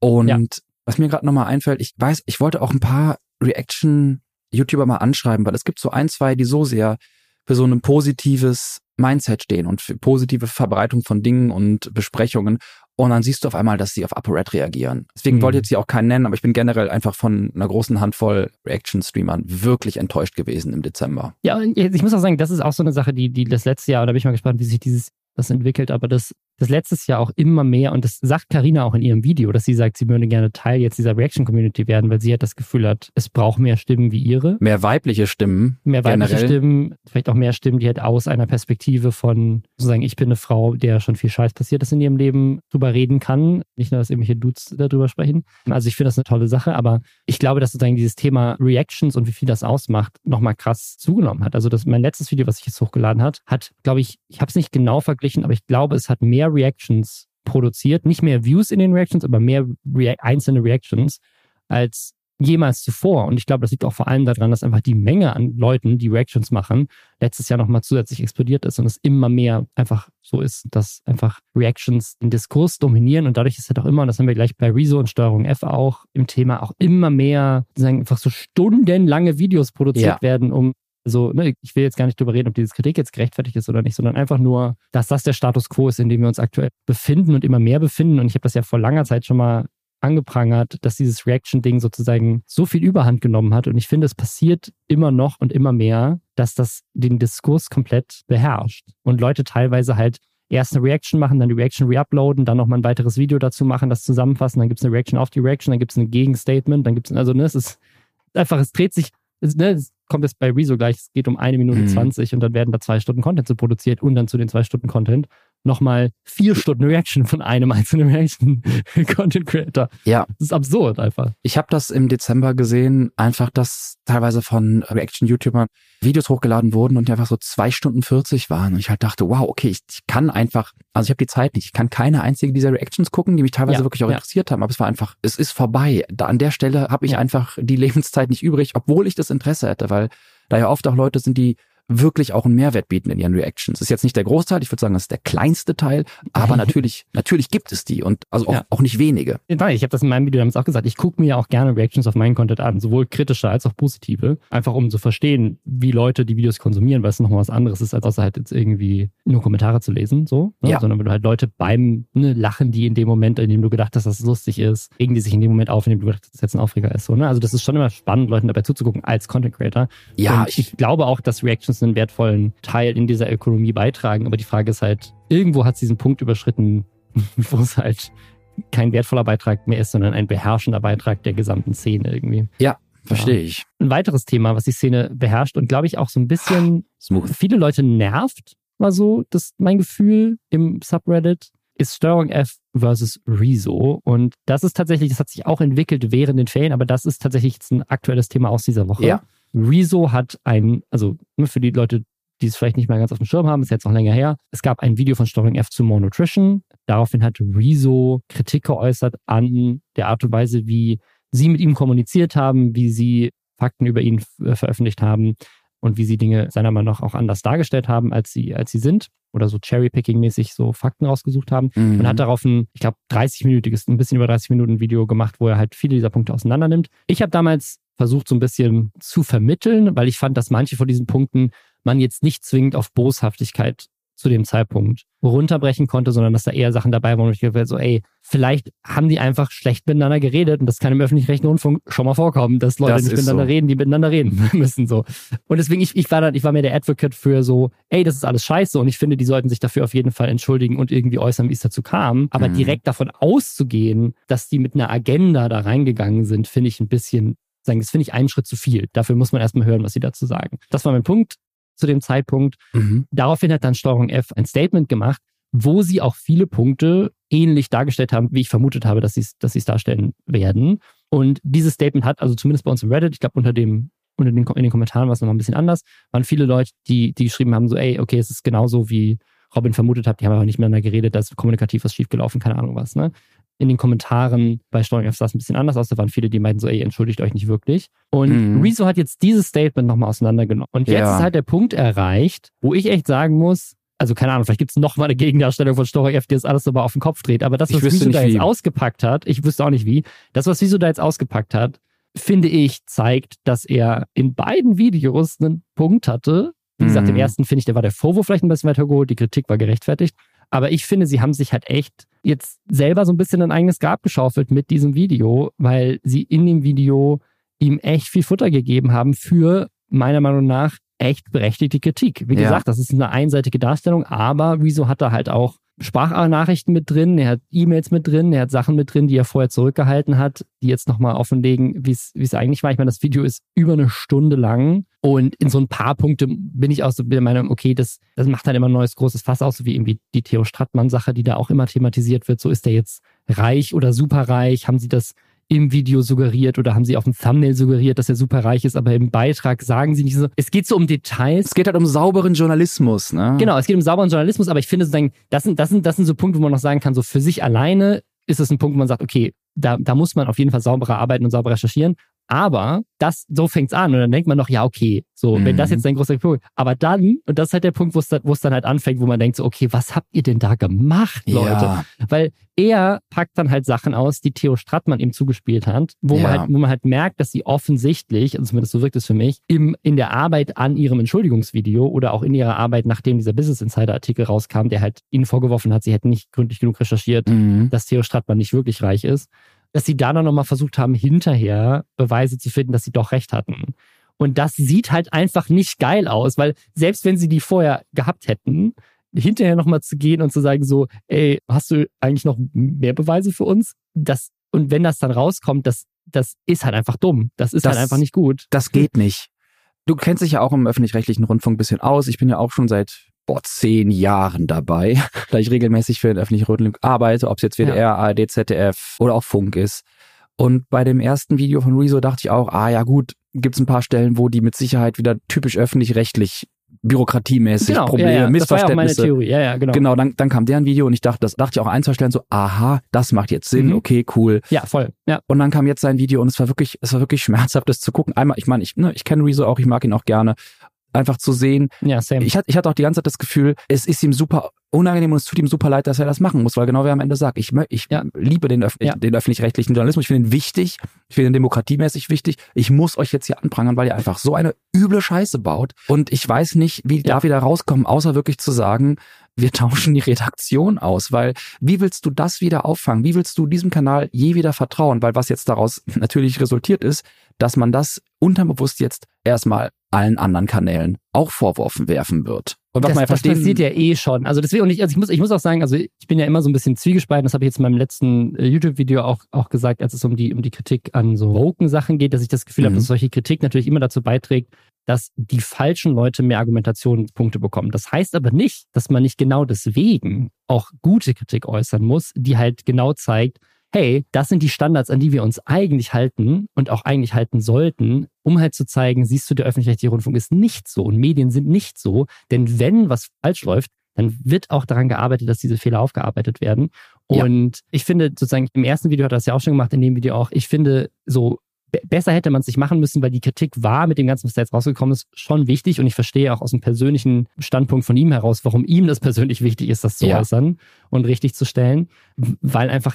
Und was mir gerade nochmal einfällt, ich wollte auch ein paar Reaction-YouTuber mal anschreiben, weil es gibt so 1, 2, die so sehr für so ein positives Mindset stehen und für positive Verbreitung von Dingen und Besprechungen. Und dann siehst du auf einmal, dass sie auf ApoRed reagieren. Deswegen wollte ich jetzt hier auch keinen nennen, aber ich bin generell einfach von einer großen Handvoll Reaction-Streamern wirklich enttäuscht gewesen im Dezember. Ja, und ich muss auch sagen, das ist auch so eine Sache, die das letzte Jahr, und da bin ich mal gespannt, wie sich das entwickelt, aber das letztes Jahr auch immer mehr, und das sagt Carina auch in ihrem Video, dass sie sagt, sie würde gerne Teil jetzt dieser Reaction-Community werden, weil sie halt das Gefühl hat, es braucht mehr Stimmen wie ihre. Mehr weibliche Stimmen. Mehr weibliche Stimmen, vielleicht auch mehr Stimmen, die halt aus einer Perspektive von, sozusagen, ich bin eine Frau, der schon viel Scheiß passiert ist in ihrem Leben, drüber reden kann. Nicht nur, dass irgendwelche Dudes darüber sprechen. Also ich finde das eine tolle Sache, aber ich glaube, dass sozusagen dieses Thema Reactions und wie viel das ausmacht, nochmal krass zugenommen hat. Also mein letztes Video, was ich jetzt hochgeladen hat, glaube ich habe es nicht genau verglichen, aber ich glaube, es hat mehr Reactions produziert, nicht mehr Views in den Reactions, aber mehr einzelne Reactions als jemals zuvor. Und ich glaube, das liegt auch vor allem daran, dass einfach die Menge an Leuten, die Reactions machen, letztes Jahr nochmal zusätzlich explodiert ist und es immer mehr einfach so ist, dass einfach Reactions den Diskurs dominieren und dadurch ist halt auch immer, und das haben wir gleich bei Rezo und Steuerung F auch im Thema, auch immer mehr, sagen, einfach so stundenlange Videos produziert werden, um also, ich will jetzt gar nicht drüber reden, ob diese Kritik jetzt gerechtfertigt ist oder nicht, sondern einfach nur, dass das der Status quo ist, in dem wir uns aktuell befinden und immer mehr befinden. Und ich habe das ja vor langer Zeit schon mal angeprangert, dass dieses Reaction-Ding sozusagen so viel Überhand genommen hat. Und ich finde, es passiert immer noch und immer mehr, dass das den Diskurs komplett beherrscht. Und Leute teilweise halt erst eine Reaction machen, dann die Reaction reuploaden, dann nochmal ein weiteres Video dazu machen, das zusammenfassen, dann gibt es eine Reaction auf die Reaction, dann gibt es ein Gegenstatement, dann gibt es, es ist einfach, es dreht sich, kommt es bei Rezo gleich, es geht um 1 Minute 20 und dann werden da 2 Stunden Content so produziert und dann zu den 2 Stunden Content nochmal 4 Stunden Reaction von einem einzelnen Reaction-Content-Creator. Ja. Das ist absurd einfach. Ich habe das im Dezember gesehen, einfach, dass teilweise von Reaction-YouTubern Videos hochgeladen wurden und die einfach so 2 Stunden 40 waren. Und ich halt dachte, wow, okay, ich kann einfach, also ich habe die Zeit nicht, ich kann keine einzige dieser Reactions gucken, die mich teilweise wirklich auch interessiert haben. Aber es war einfach, es ist vorbei. Da an der Stelle habe ich einfach die Lebenszeit nicht übrig, obwohl ich das Interesse hätte, weil da ja oft auch Leute sind, die wirklich auch einen Mehrwert bieten in ihren Reactions. Das ist jetzt nicht der Großteil, ich würde sagen, das ist der kleinste Teil, aber natürlich gibt es die und also auch nicht wenige. Ich habe das in meinem Video damals auch gesagt, ich gucke mir ja auch gerne Reactions auf meinen Content an, sowohl kritische als auch positive, einfach um zu verstehen, wie Leute die Videos konsumieren, weil es nochmal was anderes ist, als außer halt jetzt irgendwie nur Kommentare zu lesen, so, ne? Sondern wenn du halt Leute beim Lachen, die in dem Moment, in dem du gedacht hast, dass es lustig ist, regen die sich in dem Moment auf, in dem du gedacht hast, dass es jetzt ein Aufreger ist, so, ne? Also das ist schon immer spannend, Leuten dabei zuzugucken als Content Creator. Ja, und ich glaube auch, dass Reactions einen wertvollen Teil in dieser Ökonomie beitragen. Aber die Frage ist halt, irgendwo hat es diesen Punkt überschritten, wo es halt kein wertvoller Beitrag mehr ist, sondern ein beherrschender Beitrag der gesamten Szene irgendwie. Ja, verstehe ich. Ein weiteres Thema, was die Szene beherrscht und glaube ich auch so ein bisschen viele Leute nervt, war so mein Gefühl im Subreddit, ist Steuerung F versus Rezo. Und das ist tatsächlich, das hat sich auch entwickelt während den Ferien, aber das ist tatsächlich jetzt ein aktuelles Thema aus dieser Woche. Ja. Rezo hat also für die Leute, die es vielleicht nicht mehr ganz auf dem Schirm haben, ist jetzt noch länger her. Es gab ein Video von Steuerung F zu More Nutrition. Daraufhin hat Rezo Kritik geäußert an der Art und Weise, wie sie mit ihm kommuniziert haben, wie sie Fakten über ihn veröffentlicht haben und wie sie Dinge seiner Meinung nach auch anders dargestellt haben, als sie sind. Oder so Cherry-Picking-mäßig so Fakten rausgesucht haben. Und hat darauf ein 30-minütiges, ein bisschen über 30 Minuten Video gemacht, wo er halt viele dieser Punkte auseinander nimmt. Ich habe damals versucht, so ein bisschen zu vermitteln, weil ich fand, dass manche von diesen Punkten man jetzt nicht zwingend auf Boshaftigkeit zu dem Zeitpunkt runterbrechen konnte, sondern dass da eher Sachen dabei waren, wo ich gedacht so, vielleicht haben die einfach schlecht miteinander geredet und das kann im öffentlich-rechtlichen Rundfunk schon mal vorkommen, dass Leute nicht miteinander reden, die miteinander reden müssen, so. Und deswegen, ich war mir der Advocate für so, das ist alles scheiße und ich finde, die sollten sich dafür auf jeden Fall entschuldigen und irgendwie äußern, wie es dazu kam. Aber direkt davon auszugehen, dass die mit einer Agenda da reingegangen sind, finde ich ein bisschen, das finde ich einen Schritt zu viel. Dafür muss man erstmal hören, was sie dazu sagen. Das war mein Punkt zu dem Zeitpunkt. Daraufhin hat dann Steuerung F ein Statement gemacht, wo sie auch viele Punkte ähnlich dargestellt haben, wie ich vermutet habe, dass sie es darstellen werden. Und dieses Statement hat, also zumindest bei uns im Reddit, ich glaube in den Kommentaren war es nochmal ein bisschen anders, waren viele Leute, die geschrieben haben, so, okay, es ist genauso wie Robin vermutet hat, die haben aber nicht miteinander geredet, da ist kommunikativ was schiefgelaufen, keine Ahnung was, ne? In den Kommentaren bei Steuerung F sah es ein bisschen anders aus. Da waren viele, die meinten so, entschuldigt euch nicht wirklich. Und Rezo hat jetzt dieses Statement nochmal auseinandergenommen. Und jetzt ist halt der Punkt erreicht, wo ich echt sagen muss, also keine Ahnung, vielleicht gibt es nochmal eine Gegendarstellung von Steuerung F, die das alles so mal auf den Kopf dreht. Aber das, was Rezo da jetzt ausgepackt hat, ich wüsste auch nicht wie, das, was Rezo da jetzt ausgepackt hat, finde ich, zeigt, dass er in beiden Videos einen Punkt hatte. Wie gesagt, im ersten finde ich, da war der Vorwurf vielleicht ein bisschen weiter geholt, die Kritik war gerechtfertigt. Aber ich finde, sie haben sich halt echt jetzt selber so ein bisschen ein eigenes Grab geschaufelt mit diesem Video, weil sie in dem Video ihm echt viel Futter gegeben haben für, meiner Meinung nach, echt berechtigte Kritik. Wie gesagt, das ist eine einseitige Darstellung, aber Rezo hat da halt auch Sprachnachrichten mit drin, er hat E-Mails mit drin, er hat Sachen mit drin, die er vorher zurückgehalten hat, die jetzt nochmal offenlegen, wie es eigentlich war. Ich meine, das Video ist über eine Stunde lang und in so ein paar Punkte bin ich auch so der Meinung, okay, das macht dann immer ein neues großes Fass aus, so wie irgendwie die Theo Strattmann-Sache, die da auch immer thematisiert wird. So, ist der jetzt reich oder superreich? Haben sie das im Video suggeriert oder haben sie auf dem Thumbnail suggeriert, dass er super reich ist, aber im Beitrag sagen sie nicht so. Es geht so um Details. Es geht halt um sauberen Journalismus, ne? Genau, es geht um sauberen Journalismus, aber ich finde sozusagen, das sind so Punkte, wo man noch sagen kann, so für sich alleine ist es ein Punkt, wo man sagt, okay, da muss man auf jeden Fall sauberer arbeiten und sauberer recherchieren. Aber so fängt's an und dann denkt man noch, ja, okay, so, wenn das jetzt ein großer Punkt, aber dann, und das ist halt der Punkt, wo es dann halt anfängt, wo man denkt so, okay, was habt ihr denn da gemacht, Leute? Ja. Weil er packt dann halt Sachen aus, die Theo Strattmann ihm zugespielt hat, wo man halt merkt, dass sie offensichtlich, also zumindest so wirkt es für mich, in der Arbeit an ihrem Entschuldigungsvideo oder auch in ihrer Arbeit, nachdem dieser Business Insider Artikel rauskam, der halt ihnen vorgeworfen hat, sie hätten nicht gründlich genug recherchiert, dass Theo Strattmann nicht wirklich reich ist, dass sie da dann nochmal versucht haben, hinterher Beweise zu finden, dass sie doch recht hatten. Und das sieht halt einfach nicht geil aus, weil selbst wenn sie die vorher gehabt hätten, hinterher nochmal zu gehen und zu sagen so, hast du eigentlich noch mehr Beweise für uns? Und wenn das dann rauskommt, das ist halt einfach dumm. Das ist halt einfach nicht gut. Das geht nicht. Du kennst dich ja auch im öffentlich-rechtlichen Rundfunk ein bisschen aus. Ich bin ja auch schon seit 10 Jahren dabei, da ich regelmäßig für den öffentlichen Rundfunk arbeite, ob es jetzt WDR, ARD, ZDF oder auch Funk ist. Und bei dem ersten Video von Rezo dachte ich auch, ja gut, gibt's ein paar Stellen, wo die mit Sicherheit wieder typisch öffentlich-rechtlich bürokratiemäßig Probleme, Missverständnisse. Das war ja auch meine Theorie. Ja, genau. Genau, dann kam deren Video und ich dachte ich auch ein, zwei Stellen so, aha, das macht jetzt Sinn, okay, cool. Ja, voll. Ja. Und dann kam jetzt sein Video und es war wirklich schmerzhaft, das zu gucken. Einmal, ich kenne Rezo auch, ich mag ihn auch gerne. Einfach zu sehen. Ja, same. Ich hatte auch die ganze Zeit das Gefühl, es ist ihm super unangenehm und es tut ihm super leid, dass er das machen muss, weil genau wie er am Ende sagt, ich liebe den öffentlich-rechtlichen Journalismus, ich finde ihn wichtig, ich finde ihn demokratiemäßig wichtig, ich muss euch jetzt hier anprangern, weil ihr einfach so eine üble Scheiße baut und ich weiß nicht, wie da wieder rauskommen, außer wirklich zu sagen, wir tauschen die Redaktion aus, weil wie willst du das wieder auffangen? Wie willst du diesem Kanal je wieder vertrauen? Weil was jetzt daraus natürlich resultiert ist, dass man das unterbewusst jetzt erstmal allen anderen Kanälen auch vorworfen werfen wird. Und was man ja verstehen, das passiert ja eh schon. Also deswegen, und ich muss auch sagen, also ich bin ja immer so ein bisschen zwiegespalten, das habe ich jetzt in meinem letzten YouTube-Video auch gesagt, als es um die Kritik an so woken Sachen geht, dass ich das Gefühl habe, dass solche Kritik natürlich immer dazu beiträgt, dass die falschen Leute mehr Argumentationspunkte bekommen. Das heißt aber nicht, dass man nicht genau deswegen auch gute Kritik äußern muss, die halt genau zeigt, hey, das sind die Standards, an die wir uns eigentlich halten und auch eigentlich halten sollten, um halt zu zeigen, siehst du, der öffentlich-rechtliche Rundfunk ist nicht so und Medien sind nicht so, denn wenn was falsch läuft, dann wird auch daran gearbeitet, dass diese Fehler aufgearbeitet werden. Und ich finde sozusagen, im ersten Video hat er das ja auch schon gemacht, in dem Video auch, ich finde so, besser hätte man es nicht machen müssen, weil die Kritik war mit dem Ganzen, was da jetzt rausgekommen ist, schon wichtig und ich verstehe auch aus dem persönlichen Standpunkt von ihm heraus, warum ihm das persönlich wichtig ist, das zu äußern und richtig zu stellen, weil einfach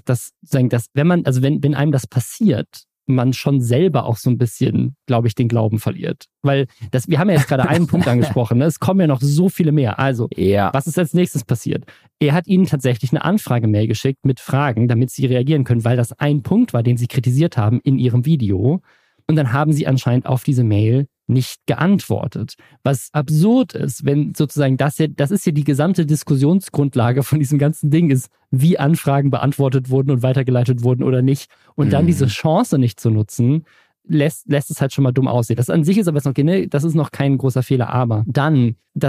wenn einem das passiert, man schon selber auch so ein bisschen, glaube ich, den Glauben verliert. Weil wir haben ja jetzt gerade einen Punkt angesprochen, ne? Es kommen ja noch so viele mehr. Also, was ist als nächstes passiert? Er hat ihnen tatsächlich eine Anfrage-Mail geschickt mit Fragen, damit sie reagieren können, weil das ein Punkt war, den sie kritisiert haben in ihrem Video. Und dann haben sie anscheinend auf diese Mail nicht geantwortet. Was absurd ist, wenn sozusagen das ist ja die gesamte Diskussionsgrundlage von diesem ganzen Ding ist, wie Anfragen beantwortet wurden und weitergeleitet wurden oder nicht. Und dann diese Chance nicht zu nutzen, lässt es halt schon mal dumm aussehen. Das an sich ist aber jetzt noch, das ist noch kein großer Fehler, aber dann, da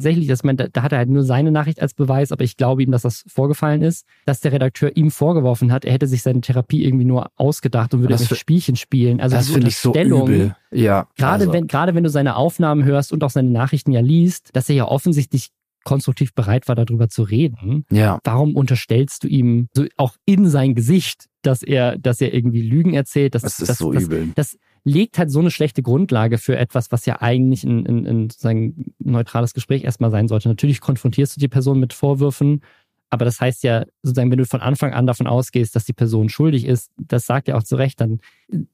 hat er halt nur seine Nachricht als Beweis, aber ich glaube ihm, dass das vorgefallen ist, dass der Redakteur ihm vorgeworfen hat, er hätte sich seine Therapie irgendwie nur ausgedacht und würde irgendwelche Spielchen spielen. Also das finde ich so übel. Ja. Gerade wenn du seine Aufnahmen hörst und auch seine Nachrichten ja liest, dass er ja offensichtlich konstruktiv bereit war, darüber zu reden. Ja. Warum unterstellst du ihm so auch in sein Gesicht, dass er irgendwie Lügen erzählt? Das ist so übel. Das legt halt so eine schlechte Grundlage für etwas, was ja eigentlich ein sozusagen neutrales Gespräch erstmal sein sollte. Natürlich konfrontierst du die Person mit Vorwürfen, aber das heißt ja, sozusagen, wenn du von Anfang an davon ausgehst, dass die Person schuldig ist, das sagt ja auch zu Recht, dann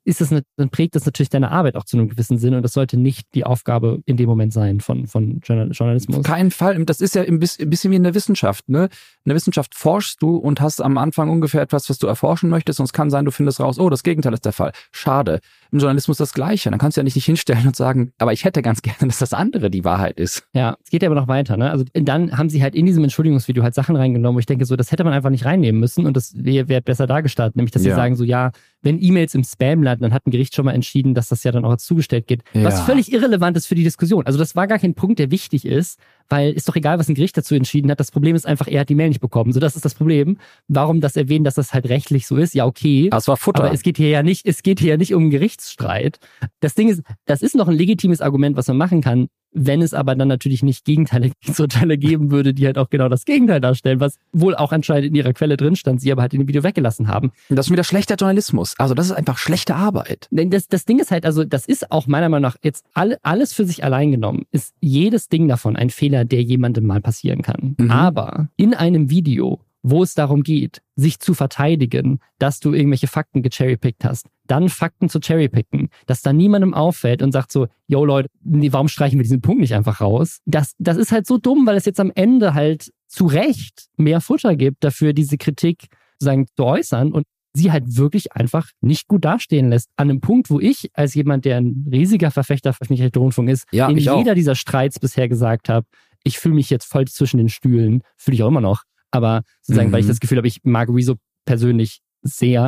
prägt das natürlich deine Arbeit auch zu einem gewissen Sinn und das sollte nicht die Aufgabe in dem Moment sein von Journalismus. Auf keinen Fall. Das ist ja ein bisschen wie in der Wissenschaft, ne? In der Wissenschaft forschst du und hast am Anfang ungefähr etwas, was du erforschen möchtest und es kann sein, du findest raus, oh, das Gegenteil ist der Fall. Schade. Im Journalismus das Gleiche. Dann kannst du ja nicht hinstellen und sagen, aber ich hätte ganz gerne, dass das andere die Wahrheit ist. Ja, es geht ja aber noch weiter, ne? Also dann haben sie halt in diesem Entschuldigungsvideo halt Sachen reingenommen, wo ich denke so, das hätte man einfach nicht reinnehmen müssen und das wäre besser dargestellt. Nämlich, dass sie sagen so, ja, wenn E-Mails im Spam landen, dann hat ein Gericht schon mal entschieden, dass das ja dann auch als zugestellt geht. Ja. Was völlig irrelevant ist für die Diskussion. Also das war gar kein Punkt, der wichtig ist, weil ist doch egal, was ein Gericht dazu entschieden hat. Das Problem ist einfach, er hat die Mail nicht bekommen. So, das ist das Problem. Warum das erwähnen, dass das halt rechtlich so ist? Ja, okay. Das war Futter. Aber es geht hier ja nicht um einen Gerichtsstreit. Das Ding ist, das ist noch ein legitimes Argument, was man machen kann, wenn es aber dann natürlich nicht Gegenteile geben würde, die halt auch genau das Gegenteil darstellen, was wohl auch anscheinend in ihrer Quelle drin stand, sie aber halt in dem Video weggelassen haben. Das ist wieder schlechter Journalismus. Also das ist einfach schlechte Arbeit. Das Ding ist halt, also das ist auch meiner Meinung nach jetzt alles für sich allein genommen, ist jedes Ding davon ein Fehler, der jemandem mal passieren kann. Aber in einem Video, wo es darum geht, sich zu verteidigen, dass du irgendwelche Fakten gecherrypickt hast, dann Fakten zu cherrypicken, dass da niemandem auffällt und sagt so, yo Leute, warum streichen wir diesen Punkt nicht einfach raus? Das ist halt so dumm, weil es jetzt am Ende halt zu Recht mehr Futter gibt, dafür diese Kritik sozusagen zu äußern und sie halt wirklich einfach nicht gut dastehen lässt. An einem Punkt, wo ich als jemand, der ein riesiger Verfechter für öffentlich-rechtlichen Rundfunk ist, in jeder dieser Streits bisher gesagt habe, ich fühle mich jetzt voll zwischen den Stühlen, fühle ich auch immer noch. Aber sozusagen, weil ich das Gefühl habe, ich mag Rezo persönlich sehr. Ich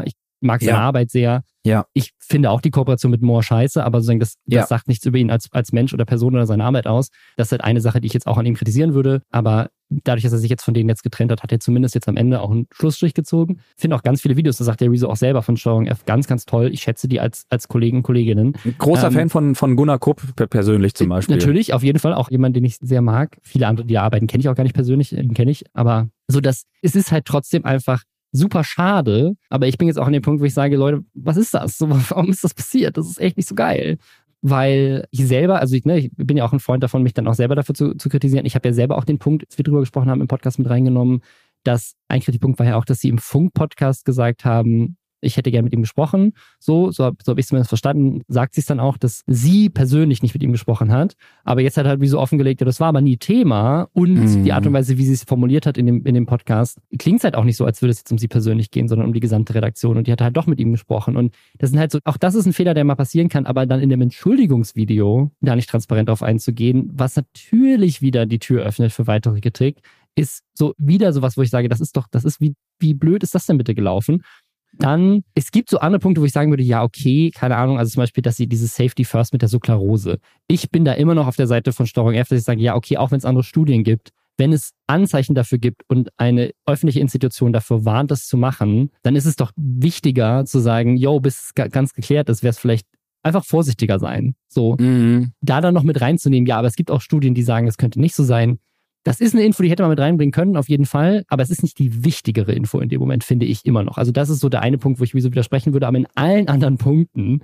mag seine Arbeit sehr. Ja. Ich finde auch die Kooperation mit Moore scheiße, aber sozusagen das sagt nichts über ihn als Mensch oder Person oder seine Arbeit aus. Das ist halt eine Sache, die ich jetzt auch an ihm kritisieren würde, aber dadurch, dass er sich jetzt von denen jetzt getrennt hat, hat er zumindest jetzt am Ende auch einen Schlussstrich gezogen. Ich finde auch ganz viele Videos, das sagt der Rezo auch selber von Steuerung F, ganz, ganz toll. Ich schätze die als Kollegen und Kolleginnen. Ein großer Fan von Gunnar Kupp persönlich zum Beispiel. Natürlich, auf jeden Fall auch jemand, den ich sehr mag. Viele andere, die arbeiten, kenne ich auch gar nicht persönlich, ihn kenne ich, aber so es ist halt trotzdem einfach super schade, aber ich bin jetzt auch an dem Punkt, wo ich sage, Leute, was ist das? So, warum ist das passiert? Das ist echt nicht so geil. Weil ich selber, also ich bin ja auch ein Freund davon, mich dann auch selber dafür zu kritisieren. Ich habe ja selber auch den Punkt, als wir drüber gesprochen haben, im Podcast mit reingenommen, dass ein Kritikpunkt war ja auch, dass sie im Funk-Podcast gesagt haben, ich hätte gerne mit ihm gesprochen. So habe ich es zumindest verstanden. Sagt sie es dann auch, dass sie persönlich nicht mit ihm gesprochen hat. Aber jetzt hat halt wie so offengelegt, ja, das war aber nie Thema. Und die Art und Weise, wie sie es formuliert hat in dem Podcast, klingt es halt auch nicht so, als würde es jetzt um sie persönlich gehen, sondern um die gesamte Redaktion. Und die hat halt doch mit ihm gesprochen. Und das sind halt so, auch das ist ein Fehler, der mal passieren kann, aber dann in dem Entschuldigungsvideo da nicht transparent darauf einzugehen, was natürlich wieder die Tür öffnet für weitere Kritik, ist so wieder sowas, wo ich sage, das ist wie blöd ist das denn bitte gelaufen? Dann, es gibt so andere Punkte, wo ich sagen würde, ja, okay, keine Ahnung, also zum Beispiel, dass sie dieses Safety First mit der Sucralose. Ich bin da immer noch auf der Seite von Steuerung F, dass ich sage, ja, okay, auch wenn es andere Studien gibt, wenn es Anzeichen dafür gibt und eine öffentliche Institution dafür warnt, das zu machen, dann ist es doch wichtiger zu sagen, bis es ganz geklärt ist, wäre es vielleicht einfach vorsichtiger sein. So, da dann noch mit reinzunehmen, ja, aber es gibt auch Studien, die sagen, es könnte nicht so sein. Das ist eine Info, die hätte man mit reinbringen können, auf jeden Fall. Aber es ist nicht die wichtigere Info in dem Moment, finde ich immer noch. Also das ist so der eine Punkt, wo ich wieso widersprechen würde. Aber in allen anderen Punkten,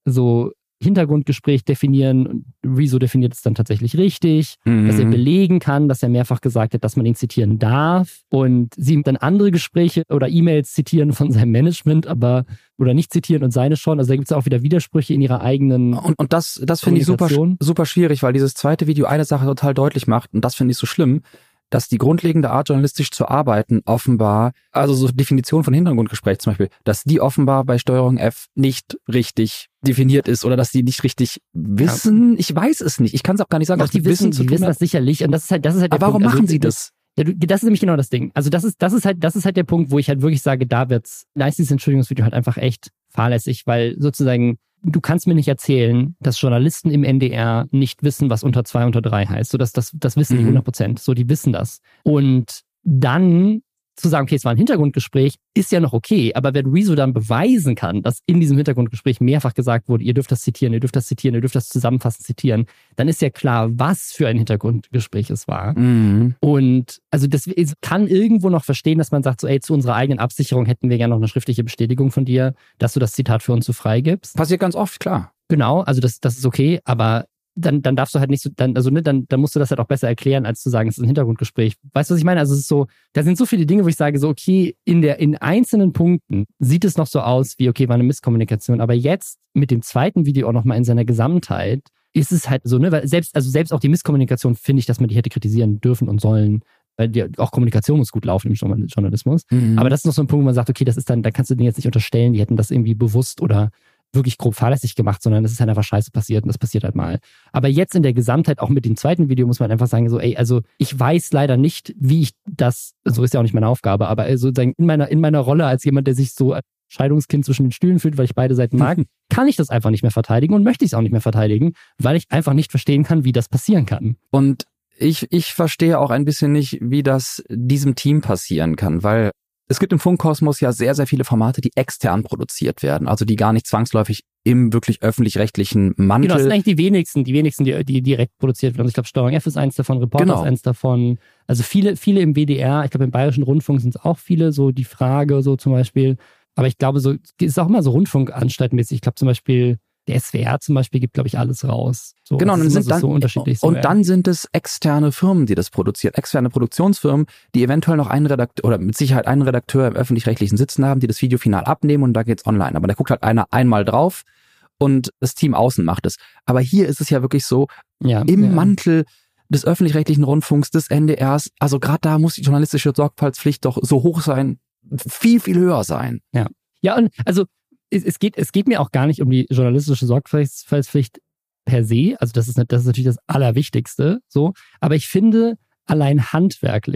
so Hintergrundgespräch definieren, und Rezo definiert es dann tatsächlich richtig, dass er belegen kann, dass er mehrfach gesagt hat, dass man ihn zitieren darf. Und sie dann andere Gespräche oder E-Mails zitieren von seinem Management, aber oder nicht zitieren und seine schon. Also da gibt es auch wieder Widersprüche in ihrer eigenen Und das finde ich super schwierig, weil dieses zweite Video eine Sache total deutlich macht und das finde ich so schlimm, dass die grundlegende Art, journalistisch zu arbeiten, offenbar, also so Definition von Hintergrundgespräch zum Beispiel, dass die offenbar bei Steuerung F nicht richtig definiert ist oder dass die nicht richtig wissen. Ich weiß es nicht. Ich kann es auch gar nicht sagen. Doch, die wissen das sicherlich. Und das ist halt der Aber warum Punkt. machen sie das? Ja, das ist nämlich genau das Ding. Also das ist halt der Punkt, wo ich halt wirklich sage, da ist dieses Entschuldigungsvideo halt einfach echt fahrlässig, weil sozusagen du kannst mir nicht erzählen, dass Journalisten im NDR nicht wissen, was unter 2, unter 3 heißt. So, das wissen die 100%. So, die wissen das. Und dann zu sagen, okay, es war ein Hintergrundgespräch, ist ja noch okay. Aber wenn Rezo dann beweisen kann, dass in diesem Hintergrundgespräch mehrfach gesagt wurde, ihr dürft das zitieren, ihr dürft das zitieren, ihr dürft das zusammenfassend zitieren, dann ist ja klar, was für ein Hintergrundgespräch es war. Und also das kann irgendwo noch verstehen, dass man sagt, so, ey, zu unserer eigenen Absicherung hätten wir gerne noch eine schriftliche Bestätigung von dir, dass du das Zitat für uns so freigibst. Passiert ganz oft, klar. Genau, also das ist okay, aber dann darfst du halt nicht so, dann musst du das halt auch besser erklären, als zu sagen, es ist ein Hintergrundgespräch. Weißt du, was ich meine? Also es ist so, da sind so viele Dinge, wo ich sage, so, okay, in einzelnen Punkten sieht es noch so aus, wie, okay, war eine Misskommunikation, aber jetzt mit dem zweiten Video auch nochmal in seiner Gesamtheit ist es halt so, ne, weil selbst auch die Misskommunikation finde ich, dass man die hätte kritisieren dürfen und sollen, weil auch Kommunikation muss gut laufen im Journalismus. Aber das ist noch so ein Punkt, wo man sagt, okay, das ist dann kannst du denen jetzt nicht unterstellen, die hätten das irgendwie bewusst oder wirklich grob fahrlässig gemacht, sondern es ist halt einfach scheiße passiert und das passiert halt mal. Aber jetzt in der Gesamtheit, auch mit dem zweiten Video, muss man einfach sagen, so, ey, also ich weiß leider nicht, wie ich das, so ist ja auch nicht meine Aufgabe, aber sozusagen in meiner Rolle als jemand, der sich so als Scheidungskind zwischen den Stühlen fühlt, weil ich beide Seiten mag, kann ich das einfach nicht mehr verteidigen und möchte ich es auch nicht mehr verteidigen, weil ich einfach nicht verstehen kann, wie das passieren kann. Und ich verstehe auch ein bisschen nicht, wie das diesem Team passieren kann, weil es gibt im Funkkosmos ja sehr, sehr viele Formate, die extern produziert werden, also die gar nicht zwangsläufig im wirklich öffentlich-rechtlichen Mantel. Genau, das sind eigentlich die wenigsten, die direkt produziert werden. Also ich glaube, Steuerung F ist eins davon, Reporter ist eins davon. Also viele im WDR, ich glaube im Bayerischen Rundfunk sind es auch viele, so die Frage so zum Beispiel. Aber ich glaube, so es ist auch immer so rundfunkanstaltenmäßig. Ich glaube zum Beispiel, der SWR zum Beispiel gibt, glaube ich, alles raus. So, genau, und so unterschiedlich. Dann sind es externe Firmen, die das produzieren, externe Produktionsfirmen, die eventuell noch einen Redakteur oder mit Sicherheit einen Redakteur im öffentlich-rechtlichen sitzen haben, die das Video final abnehmen und da geht's online. Aber da guckt halt einer einmal drauf und das Team außen macht es. Aber hier ist es ja wirklich so, im Mantel des öffentlich-rechtlichen Rundfunks, des NDRs, also gerade da muss die journalistische Sorgfaltspflicht doch so hoch sein, viel, viel höher sein. Ja, und also es geht mir auch gar nicht um die journalistische Sorgfaltspflicht per se. Also das ist natürlich das Allerwichtigste, so. Aber ich finde, allein handwerklich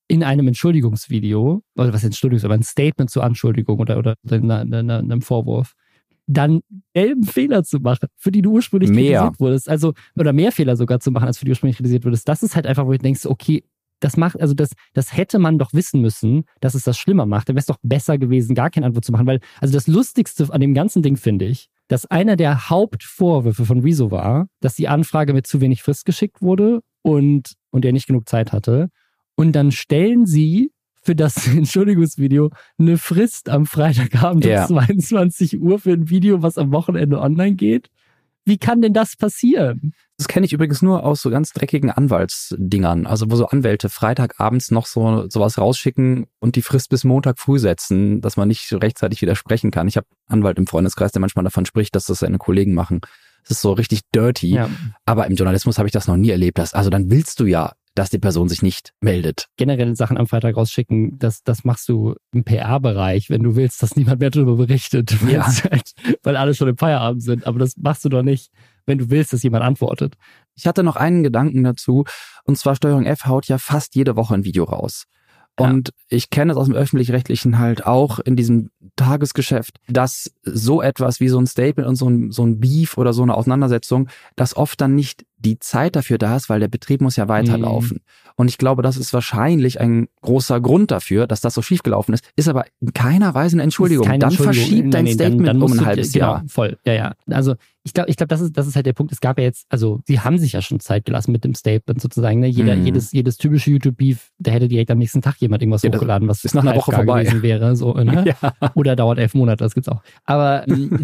in einem Entschuldigungsvideo, oder was aber ein Statement zur Anschuldigung oder einem Vorwurf, dann gelben Fehler zu machen, für die du ursprünglich kritisiert wurdest, also, oder mehr Fehler sogar zu machen, als für die du ursprünglich kritisiert wurdest, das ist halt einfach, wo du denkst, okay, das hätte man doch wissen müssen, dass es das schlimmer macht. Dann wäre es doch besser gewesen, gar keine Antwort zu machen, weil, also das Lustigste an dem ganzen Ding finde ich, dass einer der Hauptvorwürfe von Rezo war, dass die Anfrage mit zu wenig Frist geschickt wurde und er nicht genug Zeit hatte. Und dann stellen sie für das Entschuldigungsvideo eine Frist am Freitagabend um 22 Uhr für ein Video, was am Wochenende online geht. Wie kann denn das passieren? Das kenne ich übrigens nur aus so ganz dreckigen Anwaltsdingern. Also wo so Anwälte Freitagabends noch sowas rausschicken und die Frist bis Montag früh setzen, dass man nicht rechtzeitig widersprechen kann. Ich habe einen Anwalt im Freundeskreis, der manchmal davon spricht, dass das seine Kollegen machen. Das ist so richtig dirty. Ja. Aber im Journalismus habe ich das noch nie erlebt. Also dann willst du ja, dass die Person sich nicht meldet. Generell Sachen am Freitag rausschicken, das machst du im PR-Bereich, wenn du willst, dass niemand mehr darüber berichtet, weil alle schon im Feierabend sind. Aber das machst du doch nicht, wenn du willst, dass jemand antwortet. Ich hatte noch einen Gedanken dazu, und zwar Steuerung F haut ja fast jede Woche ein Video raus. Und ich kenne es aus dem Öffentlich-Rechtlichen halt auch in diesem Tagesgeschäft, dass so etwas wie so ein Statement und so ein Beef oder so eine Auseinandersetzung, dass oft dann nicht die Zeit dafür da ist, weil der Betrieb muss ja weiterlaufen. Und ich glaube, das ist wahrscheinlich ein großer Grund dafür, dass das so schiefgelaufen ist aber in keiner Weise eine Entschuldigung. Dann verschiebt dein Statement dann um ein halbes Jahr. Voll, ja. Also ich glaube, das ist halt der Punkt. Es gab ja jetzt, also sie haben sich ja schon Zeit gelassen mit dem Statement sozusagen. Ne? Jedes typische YouTube-Beef, da hätte direkt am nächsten Tag jemand irgendwas hochgeladen, was ist nach einer Woche vorbei gewesen wäre. So, ne? Oder dauert 11 Monate, das gibt's auch. Aber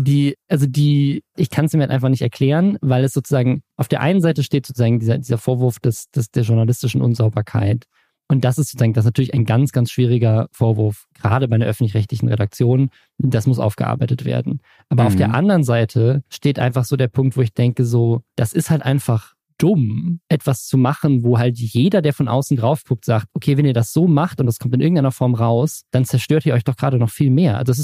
ich kann es mir halt einfach nicht erklären, weil es sozusagen auf der einen Seite steht sozusagen dieser Vorwurf der journalistischen Unsauberkeit. Und das ist natürlich ein ganz, ganz schwieriger Vorwurf, gerade bei einer öffentlich-rechtlichen Redaktion. Das muss aufgearbeitet werden. Aber auf der anderen Seite steht einfach so der Punkt, wo ich denke so, das ist halt einfach dumm, etwas zu machen, wo halt jeder, der von außen drauf guckt, sagt, okay, wenn ihr das so macht und das kommt in irgendeiner Form raus, dann zerstört ihr euch doch gerade noch viel mehr. Also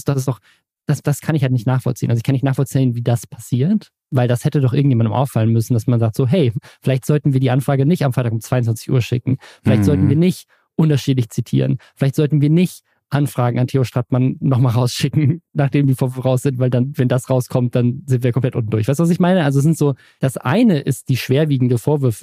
das kann ich halt nicht nachvollziehen. Also ich kann nicht nachvollziehen, wie das passiert, weil das hätte doch irgendjemandem auffallen müssen, dass man sagt so, hey, vielleicht sollten wir die Anfrage nicht am Freitag um 22 Uhr schicken. Vielleicht sollten wir nicht unterschiedlich zitieren. Vielleicht sollten wir nicht Anfragen an Theo Stadtmann nochmal rausschicken, nachdem die voraus sind, weil dann, wenn das rauskommt, dann sind wir komplett unten durch. Weißt du, was ich meine? Also es sind so, das eine ist die schwerwiegende Vorwurf,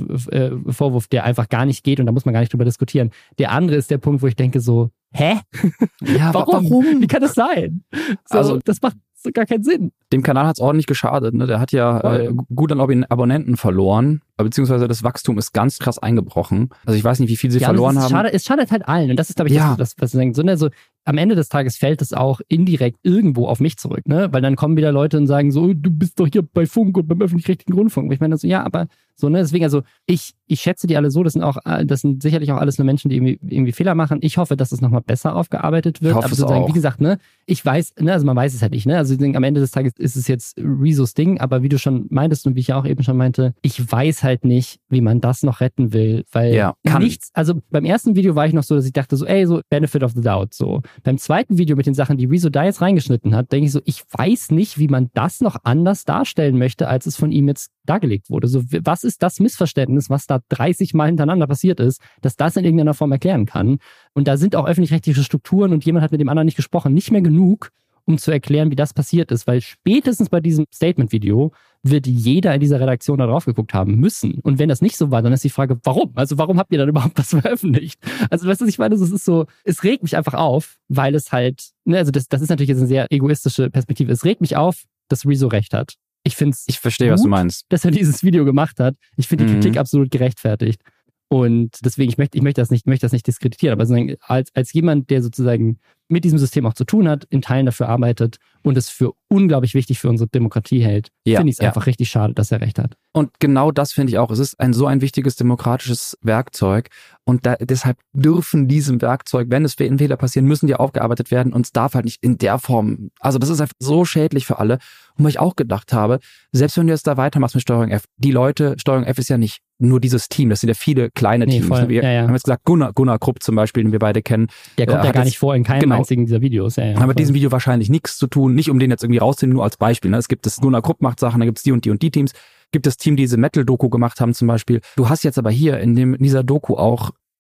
der einfach gar nicht geht und da muss man gar nicht drüber diskutieren. Der andere ist der Punkt, wo ich denke so, hä? Ja, warum? Wie kann das sein? So, also, das macht so gar keinen Sinn. Dem Kanal hat es ordentlich geschadet. Ne? Der hat ja gut an Abonnenten verloren, beziehungsweise das Wachstum ist ganz krass eingebrochen. Also ich weiß nicht, wie viel sie verloren haben. Es schadet halt allen. Und das ist, glaube ich, das, was sie denken. So, also, am Ende des Tages fällt es auch indirekt irgendwo auf mich zurück, ne? Weil dann kommen wieder Leute und sagen so, du bist doch hier bei Funk und beim öffentlich-rechtlichen Rundfunk. Und ich meine so, ja, aber so, ne? Deswegen, also ich schätze die alle so, das sind sicherlich auch alles nur Menschen, die irgendwie Fehler machen. Ich hoffe, dass es nochmal besser aufgearbeitet wird. Aber sozusagen, wie gesagt, ne? Ich weiß, ne? Also man weiß es halt nicht, ne? Also ich denke, am Ende des Tages ist es jetzt Rezos Ding, aber wie du schon meintest und wie ich ja auch eben schon meinte, ich weiß halt nicht, wie man das noch retten will, weil nichts, also beim ersten Video war ich noch so, dass ich dachte so, ey, so Benefit of the Doubt, so. Beim zweiten Video mit den Sachen, die Rezo da jetzt reingeschnitten hat, denke ich so, ich weiß nicht, wie man das noch anders darstellen möchte, als es von ihm jetzt dargelegt wurde. So, was ist das Missverständnis, was da 30 Mal hintereinander passiert ist, dass das in irgendeiner Form erklären kann? Und da sind auch öffentlich-rechtliche Strukturen und jemand hat mit dem anderen nicht gesprochen, nicht mehr genug, um zu erklären, wie das passiert ist, weil spätestens bei diesem Statement-Video wird jeder in dieser Redaktion da drauf geguckt haben müssen. Und wenn das nicht so war, dann ist die Frage, warum? Also warum habt ihr dann überhaupt was veröffentlicht? Also weißt du, was ich meine? Es ist so, es regt mich einfach auf, weil es halt, ne, also das ist natürlich jetzt eine sehr egoistische Perspektive. Es regt mich auf, dass Rezo recht hat. Ich verstehe, was du meinst, dass er dieses Video gemacht hat. Ich finde die Kritik absolut gerechtfertigt. Und deswegen, ich möchte das nicht diskreditieren, aber als jemand, der sozusagen mit diesem System auch zu tun hat, in Teilen dafür arbeitet und es für unglaublich wichtig für unsere Demokratie hält, finde ich es einfach richtig schade, dass er recht hat. Und genau das finde ich auch. Es ist so ein wichtiges demokratisches Werkzeug und deshalb dürfen diesem Werkzeug, wenn Fehler passieren, müssen die aufgearbeitet werden und es darf halt nicht in der Form, also das ist einfach so schädlich für alle. Und weil ich auch gedacht habe, selbst wenn du jetzt da weitermachst mit Steuerung F, die Leute, Steuerung F ist ja nicht nur dieses Team, das sind ja viele kleine Teams. Voll, wir haben jetzt gesagt, Gunnar Krupp zum Beispiel, den wir beide kennen. Der kommt ja gar nicht vor in keinem einzigen dieser Videos. Haben mit diesem Video wahrscheinlich nichts zu tun, nicht um den jetzt irgendwie rauszunehmen, nur als Beispiel. Ne? Es gibt das Gunnar Krupp macht Sachen, da gibt es die und die Teams. Gibt das Team, die diese Metal-Doku gemacht haben zum Beispiel. Du hast jetzt aber hier in dieser Doku auch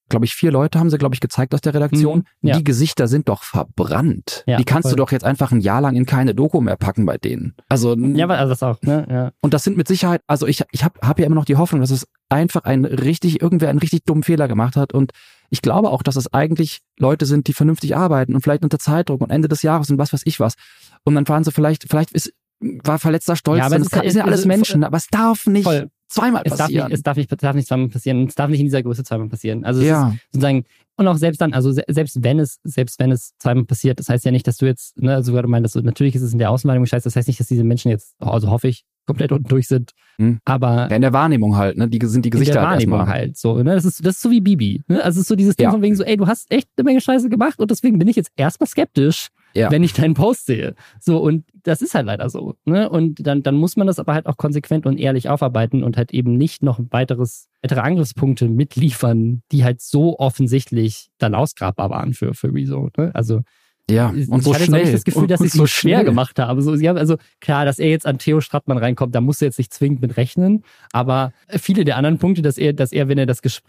glaube ich, 4 Leute haben sie, glaube ich, gezeigt aus der Redaktion. Die Gesichter sind doch verbrannt. Ja, die kannst du doch jetzt einfach ein Jahr lang in keine Doku mehr packen bei denen. Also das auch, ne? Ja. Und das sind mit Sicherheit, also ich hab ja immer noch die Hoffnung, dass es einfach irgendwer einen richtig dummen Fehler gemacht hat, und ich glaube auch, dass es eigentlich Leute sind, die vernünftig arbeiten und vielleicht unter Zeitdruck und Ende des Jahres und was weiß ich was. Und dann fahren sie vielleicht war verletzter Stolz. Ja, aber es sind ja alles Menschen, aber es darf nicht zweimal passieren. Es darf nicht zweimal passieren. Es darf nicht in dieser Größe zweimal passieren. Also es ist sozusagen, und auch selbst dann, also selbst wenn es zweimal passiert, das heißt ja nicht, dass du jetzt, ne, also du meinst, natürlich ist es in der Außenwahrnehmung scheiße, das heißt nicht, dass diese Menschen jetzt, also hoffe ich, komplett unten durch sind. Aber in der Wahrnehmung halt, ne? Die sind die Gesichter in der Wahrnehmung halt so, ne? Das ist so wie Bibi. Ne? Also es ist so dieses Ding von wegen so, ey, du hast echt eine Menge Scheiße gemacht und deswegen bin ich jetzt erstmal skeptisch, wenn ich deinen Post sehe. So, und das ist halt leider so. Ne? Und dann muss man das aber halt auch konsequent und ehrlich aufarbeiten und halt eben nicht noch weitere Angriffspunkte mitliefern, die halt so offensichtlich dann ausgrabbar waren für Rezo. Ne? Also und so ich hatte schnell. Jetzt nicht das Gefühl, dass ich es so schwer gemacht habe. So, also klar, dass er jetzt an Theo Strattmann reinkommt, da muss er jetzt nicht zwingend mit rechnen. Aber viele der anderen Punkte, dass er, wenn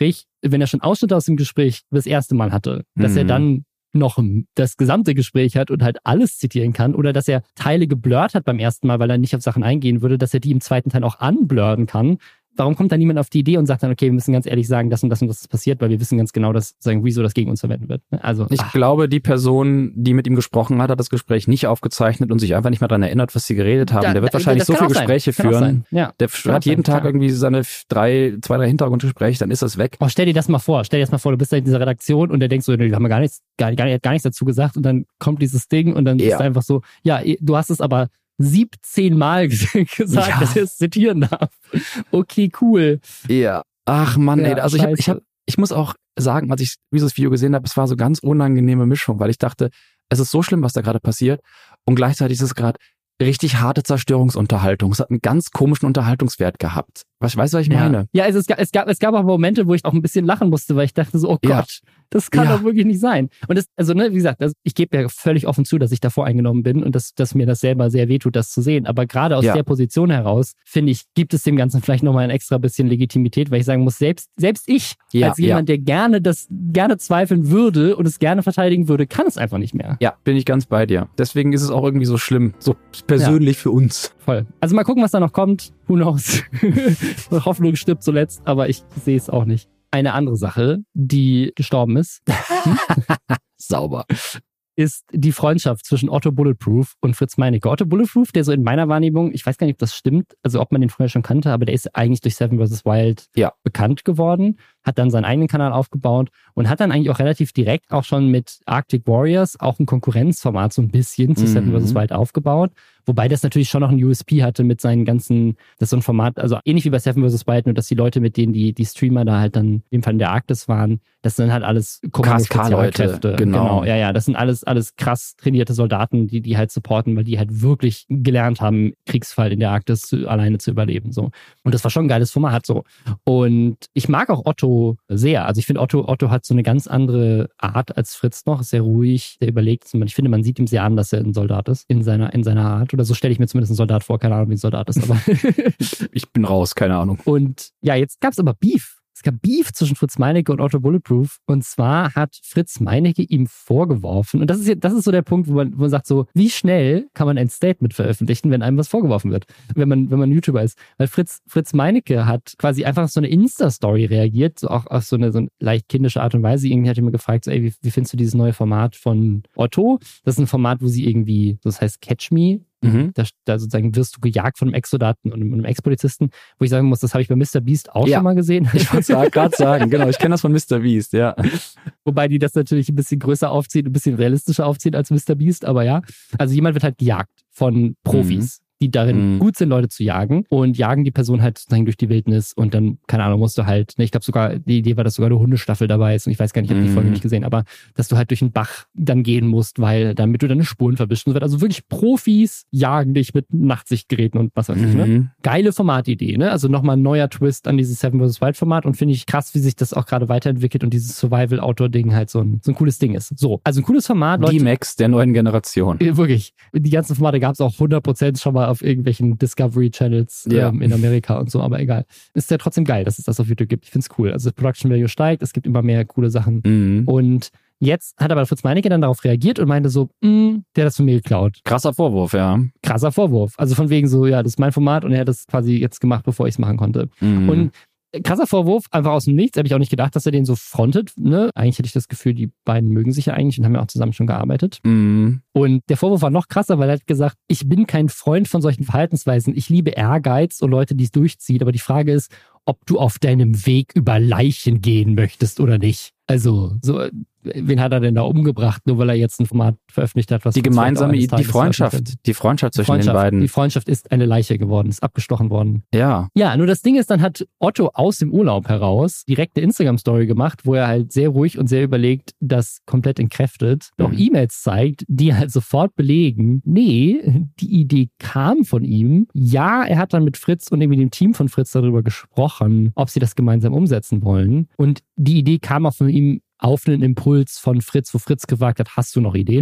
er schon Ausschnitte aus dem Gespräch das erste Mal hatte, dass er dann noch das gesamte Gespräch hat und halt alles zitieren kann, oder dass er Teile geblurrt hat beim ersten Mal, weil er nicht auf Sachen eingehen würde, dass er die im zweiten Teil auch unblurren kann. Warum kommt da niemand auf die Idee und sagt dann, okay, wir müssen ganz ehrlich sagen, das und das und das ist passiert, weil wir wissen ganz genau, dass Rezo das gegen uns verwenden wird. Also ich glaube, die Person, die mit ihm gesprochen hat das Gespräch nicht aufgezeichnet und sich einfach nicht mehr daran erinnert, was sie geredet haben. Der wird wahrscheinlich so viele Gespräche führen. Ja, der hat jeden Tag irgendwie seine 2, 3 Hintergrundgespräche, dann ist das weg. Oh, stell dir das mal vor, du bist da in dieser Redaktion und der denkst so, die haben gar nichts dazu gesagt, und dann kommt dieses Ding und dann ist einfach so, ja, du hast es aber 17 Mal gesagt, dass er es zitieren darf. Okay, cool. Ja. Ach Mann, ey. Also ich muss auch sagen, als ich dieses Video gesehen habe, es war so ganz unangenehme Mischung, weil ich dachte, es ist so schlimm, was da gerade passiert, und gleichzeitig ist es gerade richtig harte Zerstörungsunterhaltung. Es hat einen ganz komischen Unterhaltungswert gehabt. Weißt du, was ich meine? Ja, also es gab auch Momente, wo ich auch ein bisschen lachen musste, weil ich dachte so, oh Gott, das kann doch wirklich nicht sein. Und wie gesagt, ich gebe ja völlig offen zu, dass ich davor eingenommen bin und dass mir das selber sehr wehtut, das zu sehen. Aber gerade aus der Position heraus, finde ich, gibt es dem Ganzen vielleicht nochmal ein extra bisschen Legitimität, weil ich sagen muss, selbst ich, als jemand, der gerne zweifeln würde und es gerne verteidigen würde, kann es einfach nicht mehr. Ja, bin ich ganz bei dir. Deswegen ist es auch irgendwie so schlimm, so persönlich für uns. Voll. Also mal gucken, was da noch kommt. Who knows? Hoffnung stirbt zuletzt, aber ich sehe es auch nicht. Eine andere Sache, die gestorben ist, sauber, ist die Freundschaft zwischen Otto Bulletproof und Fritz Meinecke. Otto Bulletproof, der so in meiner Wahrnehmung, ich weiß gar nicht, ob das stimmt, also ob man den früher schon kannte, aber der ist eigentlich durch Seven vs. Wild bekannt geworden, hat dann seinen eigenen Kanal aufgebaut und hat dann eigentlich auch relativ direkt auch schon mit Arctic Warriors auch ein Konkurrenzformat so ein bisschen zu Seven vs. Wild aufgebaut. Wobei das natürlich schon noch ein USP hatte mit seinen ganzen, das ist so ein Format, also ähnlich wie bei Seven vs. Wild, nur dass die Leute, mit denen die Streamer da halt dann in dem Fall in der Arktis waren, das sind halt alles Kommando-Spezialkräfte. Genau. Ja, das sind alles krass trainierte Soldaten, die halt supporten, weil die halt wirklich gelernt haben, Kriegsfall in der Arktis alleine zu überleben. So. Und das war schon ein geiles Format so. Und ich mag auch Otto sehr. Also ich finde, Otto hat so eine ganz andere Art als Fritz noch, sehr ruhig, sehr überlegt. Ich finde, man sieht ihm sehr an, dass er ein Soldat ist in seiner Art. Oder so stelle ich mir zumindest einen Soldat vor. Keine Ahnung, wie ein Soldat ist. Aber ich bin raus, keine Ahnung. Und ja, jetzt gab es aber Beef. Es gab Beef zwischen Fritz Meinecke und Otto Bulletproof. Und zwar hat Fritz Meinecke ihm vorgeworfen, und das ist so der Punkt, wo man sagt so, wie schnell kann man ein Statement veröffentlichen, wenn einem was vorgeworfen wird, wenn man YouTuber ist. Weil Fritz Meinecke hat quasi einfach so eine Insta-Story reagiert, so auch auf so eine leicht kindische Art und Weise. Irgendwie hat er mir gefragt, so, ey, wie findest du dieses neue Format von Otto? Das ist ein Format, wo sie irgendwie, das heißt Catch Me, da sozusagen wirst du gejagt von einem Ex-Soldaten und einem Ex-Polizisten, wo ich sagen muss, das habe ich bei Mr. Beast auch schon mal gesehen. Ich wollte es gerade sagen, genau, ich kenne das von Mr. Beast, ja. Wobei die das natürlich ein bisschen größer aufziehen, ein bisschen realistischer aufziehen als Mr. Beast, aber ja. Also jemand wird halt gejagt von Profis, die darin gut sind, Leute zu jagen, und jagen die Person halt sozusagen durch die Wildnis, und dann, keine Ahnung, musst du halt, ich glaube sogar, die Idee war, dass sogar eine Hundestaffel dabei ist, und ich weiß gar nicht, ich habe die Folge nicht gesehen, aber dass du halt durch den Bach dann gehen musst, damit du deine Spuren verwischen wirst. Also wirklich Profis jagen dich mit Nachtsichtgeräten und was weiß ich, ne? Geile Formatidee, ne? Also nochmal ein neuer Twist an dieses Seven vs. Wild Format, und finde ich krass, wie sich das auch gerade weiterentwickelt und dieses Survival-Outdoor-Ding halt so ein cooles Ding ist. So, also ein cooles Format. Die Max der neuen Generation. Wirklich. Die ganzen Formate gab es auch 100% schon mal da auf irgendwelchen Discovery Channels in Amerika und so, aber egal. Ist ja trotzdem geil, dass es das auf YouTube gibt. Ich find's cool. Also das Production Value steigt, es gibt immer mehr coole Sachen. Und jetzt hat aber Fritz Meinecke dann darauf reagiert und meinte so, der hat das von mir geklaut. Krasser Vorwurf, ja. Krasser Vorwurf. Also von wegen so, ja, das ist mein Format und er hat das quasi jetzt gemacht, bevor ich es machen konnte. Und krasser Vorwurf, einfach aus dem Nichts. Habe ich auch nicht gedacht, dass er den so frontet. Ne? Eigentlich hätte ich das Gefühl, die beiden mögen sich ja eigentlich und haben ja auch zusammen schon gearbeitet. Und der Vorwurf war noch krasser, weil er hat gesagt, ich bin kein Freund von solchen Verhaltensweisen. Ich liebe Ehrgeiz und Leute, die es durchziehen. Aber die Frage ist, ob du auf deinem Weg über Leichen gehen möchtest oder nicht. Also, so, wen hat er denn da umgebracht, nur weil er jetzt ein Format veröffentlicht hat, was die gemeinsame, die Freundschaft zwischen den beiden. Die Freundschaft ist eine Leiche geworden, ist abgestochen worden. Ja. Ja, nur das Ding ist, dann hat Otto aus dem Urlaub heraus direkt eine Instagram-Story gemacht, wo er halt sehr ruhig und sehr überlegt das komplett entkräftet, auch E-Mails zeigt, die halt sofort belegen, nee, die Idee kam von ihm. Ja, er hat dann mit Fritz und irgendwie dem Team von Fritz darüber gesprochen, ob sie das gemeinsam umsetzen wollen. Und die Idee kam auch von ihm auf einen Impuls von Fritz, wo Fritz gefragt hat, hast du noch Ideen?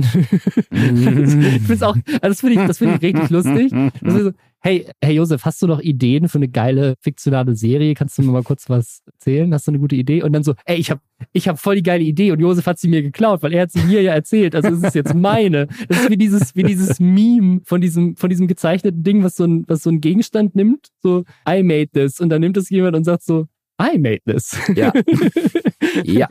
Ich find's auch, also das finde ich richtig lustig. Das ist so, hey Josef, hast du noch Ideen für eine geile fiktionale Serie? Kannst du mir mal kurz was erzählen? Hast du eine gute Idee? Und dann so, ey, ich hab voll die geile Idee und Josef hat sie mir geklaut, weil er hat sie mir ja erzählt. Also es ist jetzt meine. Das ist wie dieses Meme von diesem gezeichneten Ding, was so ein Gegenstand nimmt. So, I made this. Und dann nimmt es jemand und sagt so, I made this. Ja. Ja.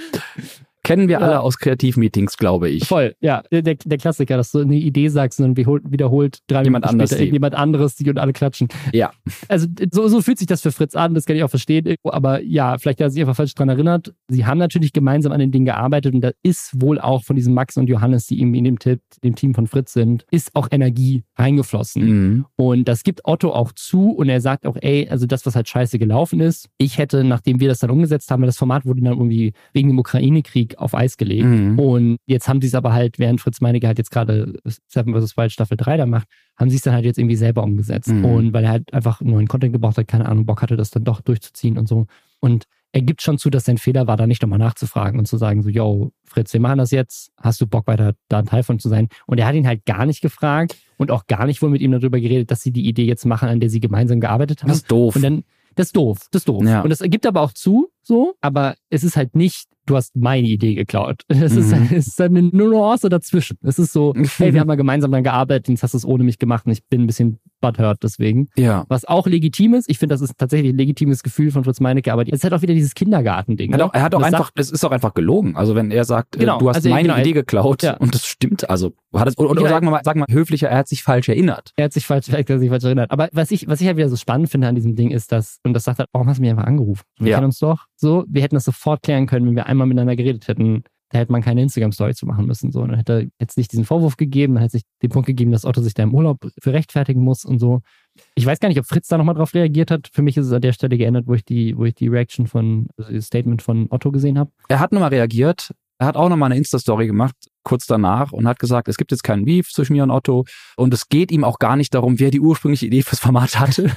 Kennen wir alle aus Kreativmeetings, glaube ich. Voll, ja. Der Klassiker, dass du eine Idee sagst und dann wiederholt 3 Minuten später jemand anderes die und alle klatschen. Ja. Also so fühlt sich das für Fritz an, das kann ich auch verstehen. Aber ja, vielleicht hat er sich einfach falsch dran erinnert. Sie haben natürlich gemeinsam an den Dingen gearbeitet und da ist wohl auch von diesem Max und Johannes, die eben in dem Team von Fritz sind, ist auch Energie reingeflossen. Und das gibt Otto auch zu und er sagt auch, ey, also das, was halt scheiße gelaufen ist, ich hätte, nachdem wir das dann umgesetzt haben, weil das Format wurde dann irgendwie wegen dem Ukraine-Krieg auf Eis gelegt. Und jetzt haben sie es aber halt, während Fritz Meinecke halt jetzt gerade Seven vs. Wild Staffel 3 da macht, haben sie es dann halt jetzt irgendwie selber umgesetzt. Und weil er halt einfach neuen Content gebraucht hat, keine Ahnung, Bock hatte, das dann doch durchzuziehen und so. Und er gibt schon zu, dass sein Fehler war, da nicht nochmal nachzufragen und zu sagen so, yo, Fritz, wir machen das jetzt, hast du Bock weiter da ein Teil von zu sein? Und er hat ihn halt gar nicht gefragt und auch gar nicht wohl mit ihm darüber geredet, dass sie die Idee jetzt machen, an der sie gemeinsam gearbeitet haben. Das ist doof. Und dann, das ist doof. Ja. Und das ergibt aber auch zu, so, aber es ist halt nicht, du hast meine Idee geklaut. Es ist halt eine Nuance dazwischen. Es ist so, hey, wir haben mal gemeinsam dann gearbeitet, jetzt hast du es ohne mich gemacht und ich bin ein bisschen butthurt deswegen. Ja. Was auch legitim ist. Ich finde, das ist tatsächlich ein legitimes Gefühl von Fritz Meinecke, aber es ist halt auch wieder dieses Kindergarten-Ding. Er hat auch einfach, es ist auch einfach gelogen. Also wenn er sagt, du hast meine Idee geklaut und das stimmt, also oder sagen wir mal höflicher, er hat sich falsch erinnert. Er hat sich falsch erinnert. Aber was ich halt wieder so spannend finde an diesem Ding ist, dass, und das sagt halt, warum hast du mich einfach angerufen? Wir kennen uns doch. So, wir hätten das sofort klären können, wenn wir einmal miteinander geredet hätten. Da hätte man keine Instagram-Story zu machen müssen. So. Und dann hätte es nicht diesen Vorwurf gegeben, dann hätte es nicht den Punkt gegeben, dass Otto sich da im Urlaub für rechtfertigen muss und so. Ich weiß gar nicht, ob Fritz da nochmal drauf reagiert hat. Für mich ist es an der Stelle geändert, wo ich die Reaction also das Statement von Otto gesehen habe. Er hat nochmal reagiert. Er hat auch nochmal eine Insta-Story gemacht, kurz danach, und hat gesagt, es gibt jetzt keinen Beef zwischen mir und Otto. Und es geht ihm auch gar nicht darum, wer die ursprüngliche Idee fürs Format hatte.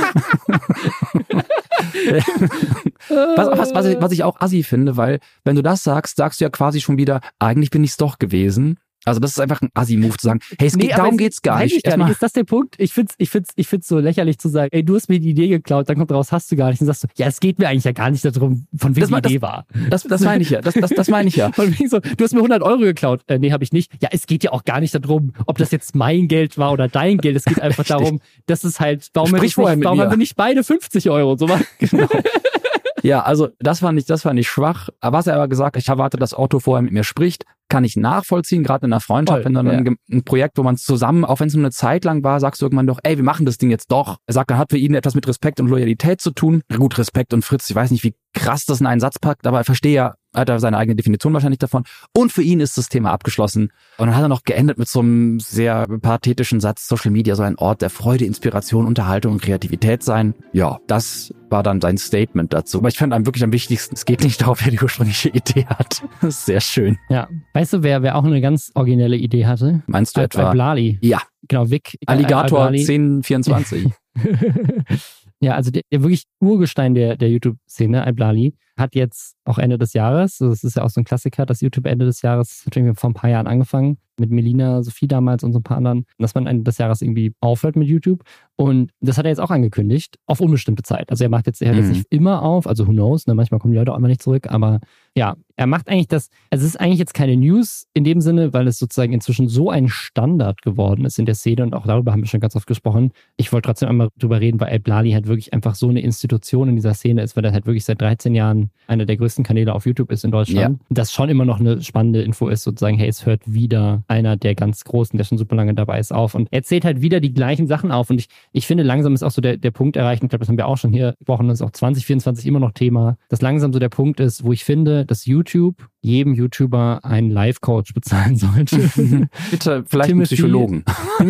Was ich auch assi finde, weil wenn du das sagst, sagst du ja quasi schon wieder, eigentlich bin ich's doch gewesen. Also das ist einfach ein Assi-Move zu sagen, hey, darum geht's gar nicht. Ist das der Punkt? Ich find's so lächerlich zu sagen, ey, du hast mir die Idee geklaut, dann kommt raus, hast du gar nicht. Und sagst du, ja, es geht mir eigentlich ja gar nicht darum, von wem die Idee war. Das meine ich ja. Das meine ich ja. Von wegen so, du hast mir 100 Euro geklaut. Nee, habe ich nicht. Ja, es geht ja auch gar nicht darum, ob das jetzt mein Geld war oder dein Geld. Es geht einfach darum, dass es halt, warum haben wir nicht beide 50 Euro? So mal. Genau. Ja, also das fand ich schwach. Was er aber gesagt hat, ich erwarte, dass Otto vorher mit mir spricht, kann ich nachvollziehen, gerade in einer Freundschaft, wenn dann ein Projekt, wo man zusammen, auch wenn es nur eine Zeit lang war, sagst du irgendwann doch, ey, wir machen das Ding jetzt doch. Er sagt, dann hat für ihn etwas mit Respekt und Loyalität zu tun. Gut, Respekt und Fritz, ich weiß nicht, wie krass das in einen Satz packt, aber ich verstehe ja, hat er seine eigene Definition wahrscheinlich davon. Und für ihn ist das Thema abgeschlossen. Und dann hat er noch geendet mit so einem sehr pathetischen Satz, Social Media soll ein Ort der Freude, Inspiration, Unterhaltung und Kreativität sein. Ja, das war dann sein Statement dazu. Aber ich fand wirklich am wichtigsten, es geht nicht darauf, wer die ursprüngliche Idee hat. Das ist sehr schön. Ja. Weißt du, wer auch eine ganz originelle Idee hatte? Meinst du etwa? Ablali. Ja. Genau, Vic. Alligator 1024. Ja, also der wirklich Urgestein der YouTube-Szene, Ablali, hat jetzt auch Ende des Jahres, das ist ja auch so ein Klassiker, dass YouTube Ende des Jahres, natürlich vor ein paar Jahren angefangen, mit Melina, Sophie damals und so ein paar anderen, dass man Ende des Jahres irgendwie aufhört mit YouTube. Und das hat er jetzt auch angekündigt, auf unbestimmte Zeit. Also er hört jetzt nicht immer auf, also who knows, ne? Manchmal kommen die Leute auch immer nicht zurück, aber ja, er macht eigentlich das, also es ist eigentlich jetzt keine News in dem Sinne, weil es sozusagen inzwischen so ein Standard geworden ist in der Szene und auch darüber haben wir schon ganz oft gesprochen. Ich wollte trotzdem einmal drüber reden, weil El-Blali halt wirklich einfach so eine Institution in dieser Szene ist, weil er halt wirklich seit 13 Jahren einer der größten Kanäle auf YouTube ist in Deutschland. Ja. Das schon immer noch eine spannende Info ist, sozusagen, hey, es hört wieder einer der ganz Großen, der schon super lange dabei ist, auf und er zählt halt wieder die gleichen Sachen auf und ich finde, langsam ist auch so der Punkt erreicht, ich glaube, das haben wir auch schon hier gesprochen, das ist auch 2024 immer noch Thema, dass langsam so der Punkt ist, wo ich finde, dass YouTube jedem YouTuber einen Life-Coach bezahlen sollte. Bitte, vielleicht einen Psychologen.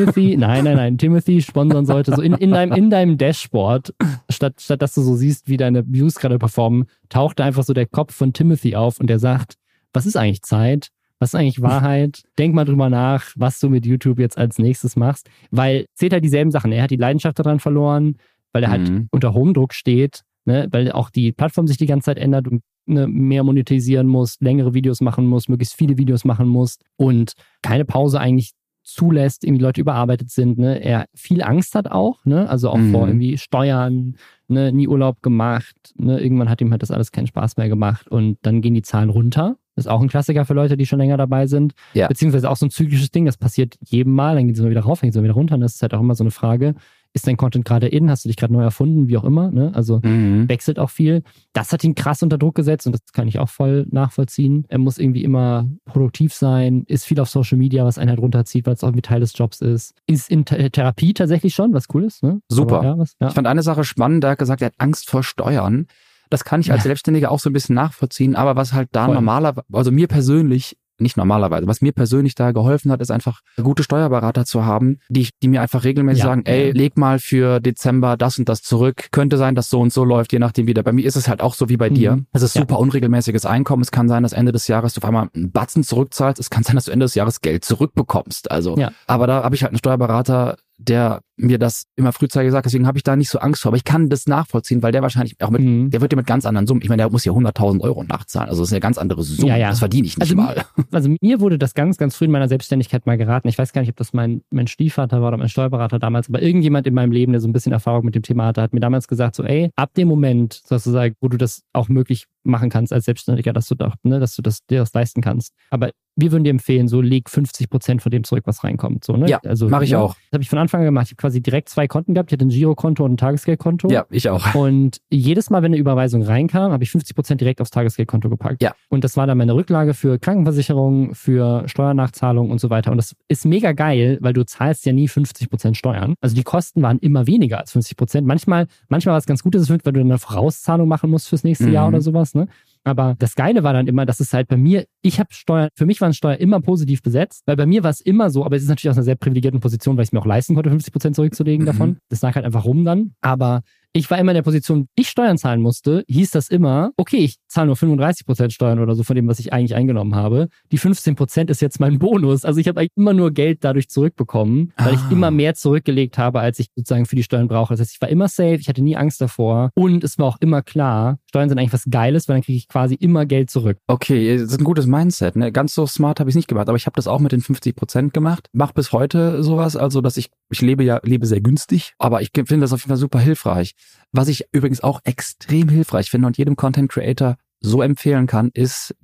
Timothy sponsern sollte, so in deinem Dashboard, statt dass du so siehst, wie deine Views gerade performen, taucht da einfach so der Kopf von Timothy auf und der sagt, was ist eigentlich Zeit? Was ist eigentlich Wahrheit? Denk mal drüber nach, was du mit YouTube jetzt als nächstes machst, weil zählt halt dieselben Sachen. Er hat die Leidenschaft daran verloren, weil er halt unter Home-Druck steht, ne? Weil auch die Plattform sich die ganze Zeit ändert und mehr monetisieren muss, längere Videos machen muss, möglichst viele Videos machen muss und keine Pause eigentlich zulässt, irgendwie Leute überarbeitet sind, ne? Er viel Angst hat auch, ne? Also auch vor irgendwie Steuern, ne? Nie Urlaub gemacht, ne? Irgendwann hat ihm halt das alles keinen Spaß mehr gemacht und dann gehen die Zahlen runter. Das ist auch ein Klassiker für Leute, die schon länger dabei sind. Ja. Beziehungsweise auch so ein zyklisches Ding, das passiert jedem Mal, dann geht es immer wieder rauf, dann geht es immer wieder runter und das ist halt auch immer so eine Frage, ist dein Content gerade in, hast du dich gerade neu erfunden, wie auch immer, ne? Also wechselt auch viel. Das hat ihn krass unter Druck gesetzt und das kann ich auch voll nachvollziehen. Er muss irgendwie immer produktiv sein, ist viel auf Social Media, was einen halt runterzieht, weil es auch irgendwie Teil des Jobs ist. Ist in Therapie tatsächlich schon, was cool ist, ne? Super. Aber, ja. Ich fand eine Sache spannend, er hat gesagt, er hat Angst vor Steuern. Das kann ich als Selbstständiger auch so ein bisschen nachvollziehen, aber was halt da normalerweise, also mir persönlich, nicht normalerweise, was mir persönlich da geholfen hat, ist einfach gute Steuerberater zu haben, die mir einfach regelmäßig sagen, ey, leg mal für Dezember das und das zurück. Könnte sein, dass so und so läuft, je nachdem wieder. Bei mir ist es halt auch so wie bei dir. Es ist super unregelmäßiges Einkommen. Es kann sein, dass Ende des Jahres du auf einmal einen Batzen zurückzahlst. Es kann sein, dass du Ende des Jahres Geld zurückbekommst. Also, aber da habe ich halt einen Steuerberater, der mir das immer frühzeitig sagt, deswegen habe ich da nicht so Angst vor. Aber ich kann das nachvollziehen, weil der wahrscheinlich auch der wird ja mit ganz anderen Summen, ich meine, der muss ja 100.000 € nachzahlen. Also das ist eine ganz andere Summe. Das verdiene ich nicht mal. Also mir wurde das ganz, ganz früh in meiner Selbstständigkeit mal geraten. Ich weiß gar nicht, ob das mein Stiefvater war oder mein Steuerberater damals, aber irgendjemand in meinem Leben, der so ein bisschen Erfahrung mit dem Thema hatte, hat mir damals gesagt, so ey, ab dem Moment, sozusagen, wo du das auch möglich machen kannst als Selbstständiger, dass du dir das leisten kannst. Aber wir würden dir empfehlen, so leg 50% von dem zurück, was reinkommt. So, ne? Ja, also, mache ich auch. Das habe ich von Anfang an gemacht. Ich habe quasi direkt 2 Konten gehabt. Ich hatte ein Girokonto und ein Tagesgeldkonto. Ja, ich auch. Und jedes Mal, wenn eine Überweisung reinkam, habe ich 50% direkt aufs Tagesgeldkonto gepackt. Ja. Und das war dann meine Rücklage für Krankenversicherung, für Steuernachzahlung und so weiter. Und das ist mega geil, weil du zahlst ja nie 50% Steuern. Also die Kosten waren immer weniger als 50%. Manchmal war es ganz gut, dass es wird, weil du eine Vorauszahlung machen musst fürs nächste Jahr oder sowas, ne? Aber das Geile war dann immer, dass es halt bei mir, für mich waren Steuern immer positiv besetzt, weil bei mir war es immer so, aber es ist natürlich aus einer sehr privilegierten Position, weil ich es mir auch leisten konnte, 50% zurückzulegen davon. Das lag halt einfach rum dann. Aber ich war immer in der Position, ich Steuern zahlen musste, hieß das immer, okay, ich zahle nur 35% Steuern oder so von dem, was ich eigentlich eingenommen habe. Die 15% ist jetzt mein Bonus. Also ich habe eigentlich immer nur Geld dadurch zurückbekommen, weil ich immer mehr zurückgelegt habe, als ich sozusagen für die Steuern brauche. Das heißt, ich war immer safe, ich hatte nie Angst davor und es war auch immer klar, Steuern sind eigentlich was Geiles, weil dann kriege ich quasi immer Geld zurück. Okay, das ist ein gutes Mindset. Ne? Ganz so smart habe ich es nicht gemacht, aber ich habe das auch mit den 50% gemacht. Mach bis heute sowas, also dass ich lebe sehr günstig, aber ich finde das auf jeden Fall super hilfreich. Was ich übrigens auch extrem hilfreich finde und jedem Content Creator so empfehlen kann, ist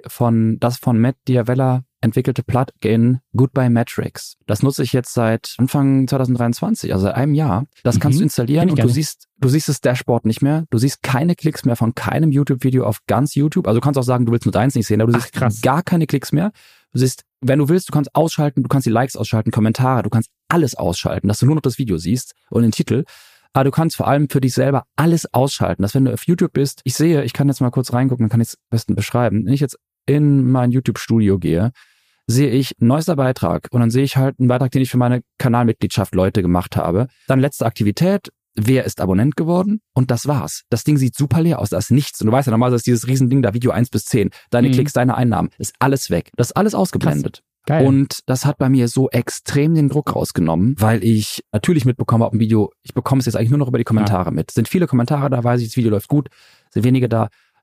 das von Matt Diavella entwickelte Plugin Goodbye Metrics. Das nutze ich jetzt seit Anfang 2023, also seit einem Jahr. Das kannst du installieren und du siehst das Dashboard nicht mehr. Du siehst keine Klicks mehr von keinem YouTube-Video auf ganz YouTube. Also du kannst auch sagen, du willst nur deins nicht sehen, aber du siehst gar keine Klicks mehr. Du siehst, wenn du willst, du kannst ausschalten, du kannst die Likes ausschalten, Kommentare, du kannst alles ausschalten, dass du nur noch das Video siehst und den Titel. Aber du kannst vor allem für dich selber alles ausschalten. Dass wenn du auf YouTube bist, ich kann jetzt mal kurz reingucken, dann kann ich es am besten beschreiben. Wenn ich jetzt in mein YouTube-Studio gehe, sehe ich neuester Beitrag und dann sehe ich halt einen Beitrag, den ich für meine Kanalmitgliedschaft Leute gemacht habe. Dann letzte Aktivität, wer ist Abonnent geworden und das war's. Das Ding sieht super leer aus, da ist nichts. Und du weißt ja normalerweise ist dieses Riesending da, Video 1 bis 10. Deine Klicks, deine Einnahmen, ist alles weg. Das ist alles ausgeblendet. Krass. Geil. Und das hat bei mir so extrem den Druck rausgenommen, weil ich natürlich mitbekomme, ob ein Video, ich bekomme es jetzt eigentlich nur noch über die Kommentare mit. Sind viele Kommentare da, weiß ich, das Video läuft gut, sind wenige da,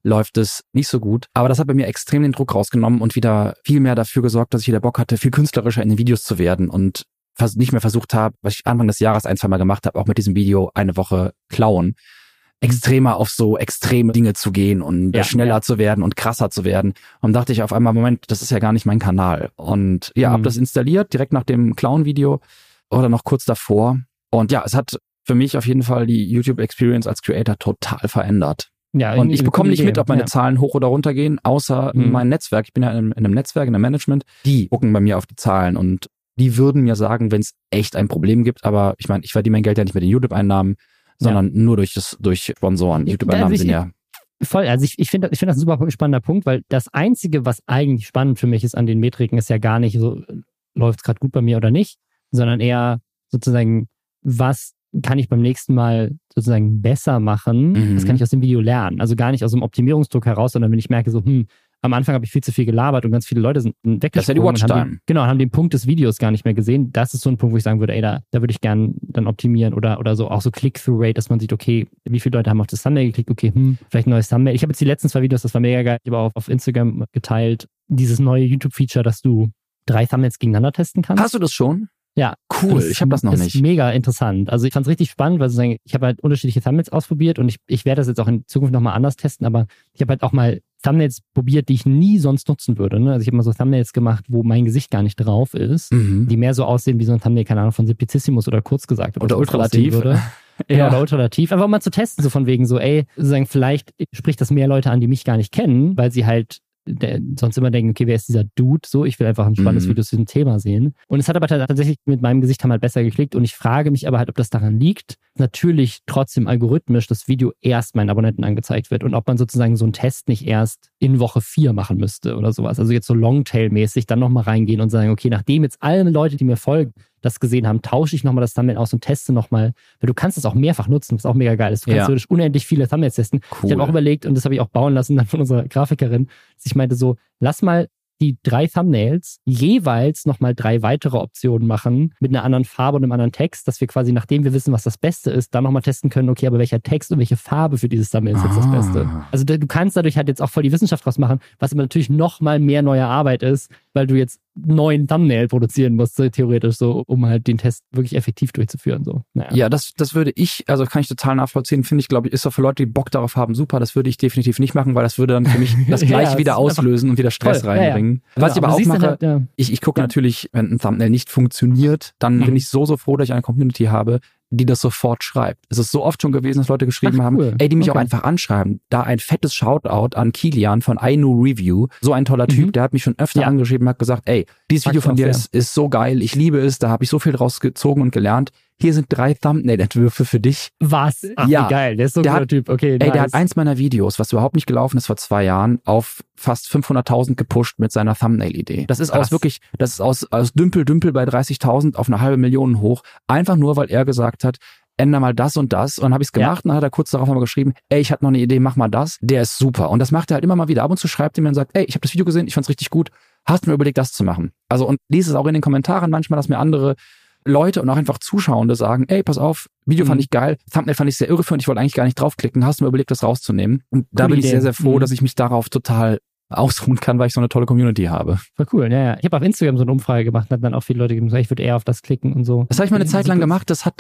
läuft es nicht so gut. Aber das hat bei mir extrem den Druck rausgenommen und wieder viel mehr dafür gesorgt, dass ich wieder Bock hatte, viel künstlerischer in den Videos zu werden und nicht mehr versucht habe, was ich Anfang des Jahres 1-2 Mal gemacht habe, auch mit diesem Video eine Woche klauen, extremer auf so extreme Dinge zu gehen und schneller zu werden und krasser zu werden. Und dachte ich auf einmal, Moment, das ist ja gar nicht mein Kanal. Und hab das installiert, direkt nach dem Clown-Video oder noch kurz davor. Und ja, es hat für mich auf jeden Fall die YouTube-Experience als Creator total verändert. Ja, und ich bekomme nicht mit, ob meine Zahlen hoch oder runter gehen, außer mein Netzwerk. Ich bin ja in einem Netzwerk, in einem Management. Die gucken bei mir auf die Zahlen und die würden mir sagen, wenn es echt ein Problem gibt. Aber ich meine, ich verdiene mein Geld ja nicht mit den YouTube-Einnahmen, sondern nur durch Sponsoren. YouTube-Einnahmen sind ja... Voll, also ich finde das ein super spannender Punkt, weil das Einzige, was eigentlich spannend für mich ist an den Metriken, ist ja gar nicht so, läuft es gerade gut bei mir oder nicht, sondern eher sozusagen, was kann ich beim nächsten Mal sozusagen besser machen? Das kann ich aus dem Video lernen. Also gar nicht aus dem Optimierungsdruck heraus, sondern wenn ich merke so, am Anfang habe ich viel zu viel gelabert und ganz viele Leute sind weggesprungen. Das ist ja die Watchtime. Haben den Punkt des Videos gar nicht mehr gesehen. Das ist so ein Punkt, wo ich sagen würde, ey, da würde ich gern dann optimieren oder so, auch so Click-Through-Rate, dass man sieht, okay, wie viele Leute haben auf das Thumbnail geklickt, okay, vielleicht ein neues Thumbnail. Ich habe jetzt die letzten 2 Videos, das war mega geil, ich habe auch auf Instagram geteilt, dieses neue YouTube-Feature, dass du 3 Thumbnails gegeneinander testen kannst. Hast du das schon? Ja. Cool, ich habe das noch nicht. Das ist mega interessant. Also ich fand es richtig spannend, weil sozusagen, ich habe halt unterschiedliche Thumbnails ausprobiert und ich werde das jetzt auch in Zukunft nochmal anders testen, aber ich habe halt auch mal Thumbnails probiert, die ich nie sonst nutzen würde. Ne? Also ich habe mal so Thumbnails gemacht, wo mein Gesicht gar nicht drauf ist, die mehr so aussehen wie so ein Thumbnail, keine Ahnung, von Simplicissimus oder kurz gesagt. Oder Ultralativ. Oder Ultralativ. Einfach mal zu testen, so von wegen so, ey, sozusagen vielleicht spricht das mehr Leute an, die mich gar nicht kennen, weil sie halt sonst immer denken, okay, wer ist dieser Dude? So, ich will einfach ein spannendes Video zu diesem Thema sehen. Und es hat aber tatsächlich mit meinem Gesicht halt besser geklickt und ich frage mich aber halt, ob das daran liegt, natürlich trotzdem algorithmisch das Video erst meinen Abonnenten angezeigt wird und ob man sozusagen so einen Test nicht erst in Woche 4 machen müsste oder sowas. Also jetzt so Longtail-mäßig dann nochmal reingehen und sagen, okay, nachdem jetzt alle Leute, die mir folgen, das gesehen haben, tausche ich nochmal das Thumbnail aus und teste nochmal, weil du kannst es auch mehrfach nutzen, was auch mega geil ist. Du kannst wirklich unendlich viele Thumbnails testen. Cool. Ich habe auch überlegt, und das habe ich auch bauen lassen dann von unserer Grafikerin, dass ich meinte so, lass mal die 3 Thumbnails jeweils nochmal 3 weitere Optionen machen mit einer anderen Farbe und einem anderen Text, dass wir quasi, nachdem wir wissen, was das Beste ist, dann nochmal testen können, okay, aber welcher Text und welche Farbe für dieses Thumbnail ist jetzt das Beste. Also du kannst dadurch halt jetzt auch voll die Wissenschaft draus machen, was aber natürlich nochmal mehr neue Arbeit ist, weil du jetzt 9 Thumbnail produzieren musst, so theoretisch so, um halt den Test wirklich effektiv durchzuführen. So. Naja. Ja, das würde ich, also kann ich total nachvollziehen, finde ich, glaube ich, ist doch für Leute, die Bock darauf haben, super, das würde ich definitiv nicht machen, weil das würde dann für mich das gleich wieder auslösen und wieder Stress reinbringen. Ja. Was ich aber auch mache, halt, ich gucke natürlich, wenn ein Thumbnail nicht funktioniert, dann bin ich so froh, dass ich eine Community habe, die das sofort schreibt. Es ist so oft schon gewesen, dass Leute geschrieben haben, die mich auch einfach anschreiben. Da ein fettes Shoutout an Kilian von I Know Review. So ein toller Typ, der hat mich schon öfter angeschrieben, hat gesagt, dieses Video von dir ist so geil, ich liebe es, da habe ich so viel draus gezogen und gelernt. Hier sind 3 Thumbnail-Entwürfe für dich. Was? Ach, wie geil, der ist so ein guter Typ. Okay, nice. Der hat eins meiner Videos, was überhaupt nicht gelaufen ist vor 2 Jahren, auf fast 500.000 gepusht mit seiner Thumbnail-Idee. Das ist aus Dümpel bei 30.000 auf 500.000 hoch. Einfach nur, weil er gesagt hat, ändere mal das und das. Und dann habe ich es gemacht und dann hat er kurz darauf nochmal geschrieben, ich hatte noch eine Idee, mach mal das. Der ist super. Und das macht er halt immer mal wieder. Ab und zu schreibt er mir und sagt, ich habe das Video gesehen, ich fand's richtig gut. Hast du mir überlegt, das zu machen? Also und lies es auch in den Kommentaren manchmal, dass mir andere Leute und auch einfach Zuschauende sagen, pass auf, Video fand ich geil, Thumbnail fand ich sehr irreführend, ich wollte eigentlich gar nicht draufklicken, hast du mir überlegt, das rauszunehmen? Und da bin ich sehr, sehr froh, dass ich mich darauf total ausruhen kann, weil ich so eine tolle Community habe. Voll cool, ja. Ich habe auf Instagram so eine Umfrage gemacht, hat dann auch viele Leute gesagt, ich würde eher auf das klicken und so. Das habe ich mal eine Zeit lang gemacht, das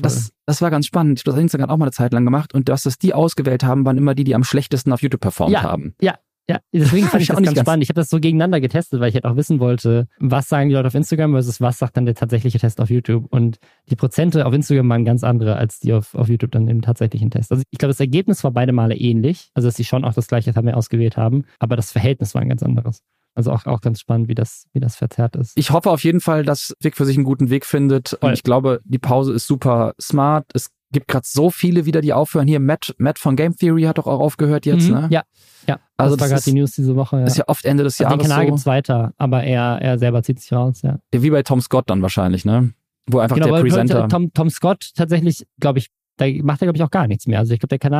war ganz spannend. Ich habe das auf Instagram auch mal eine Zeit lang gemacht und das die ausgewählt haben, waren immer die am schlechtesten auf YouTube performt haben. Ja, deswegen fand ich das ganz spannend. Ich habe das so gegeneinander getestet, weil ich halt auch wissen wollte, was sagen die Leute auf Instagram versus was sagt dann der tatsächliche Test auf YouTube. Und die Prozente auf Instagram waren ganz andere als die auf YouTube dann im tatsächlichen Test. Also ich glaube, das Ergebnis war beide Male ähnlich. Also dass sie schon auch das gleiche Thumbnail ausgewählt haben, aber das Verhältnis war ein ganz anderes. Also auch ganz spannend, wie das verzerrt ist. Ich hoffe auf jeden Fall, dass Vic für sich einen guten Weg findet. Und ich glaube, die Pause ist super smart. Es gibt gerade so viele wieder, die aufhören. Hier, Matt von Game Theory hat doch auch aufgehört jetzt, ne? Ja. Also das war gerade die News diese Woche. Ist ja oft Ende des Jahres. Den Kanal gibt's weiter, aber er selber zieht sich raus, ja. Wie bei Tom Scott dann wahrscheinlich, ne? Wo einfach der Presenter... Tom Scott tatsächlich, glaube ich, da macht er, glaube ich, auch gar nichts mehr. Also ich glaube, der Kanal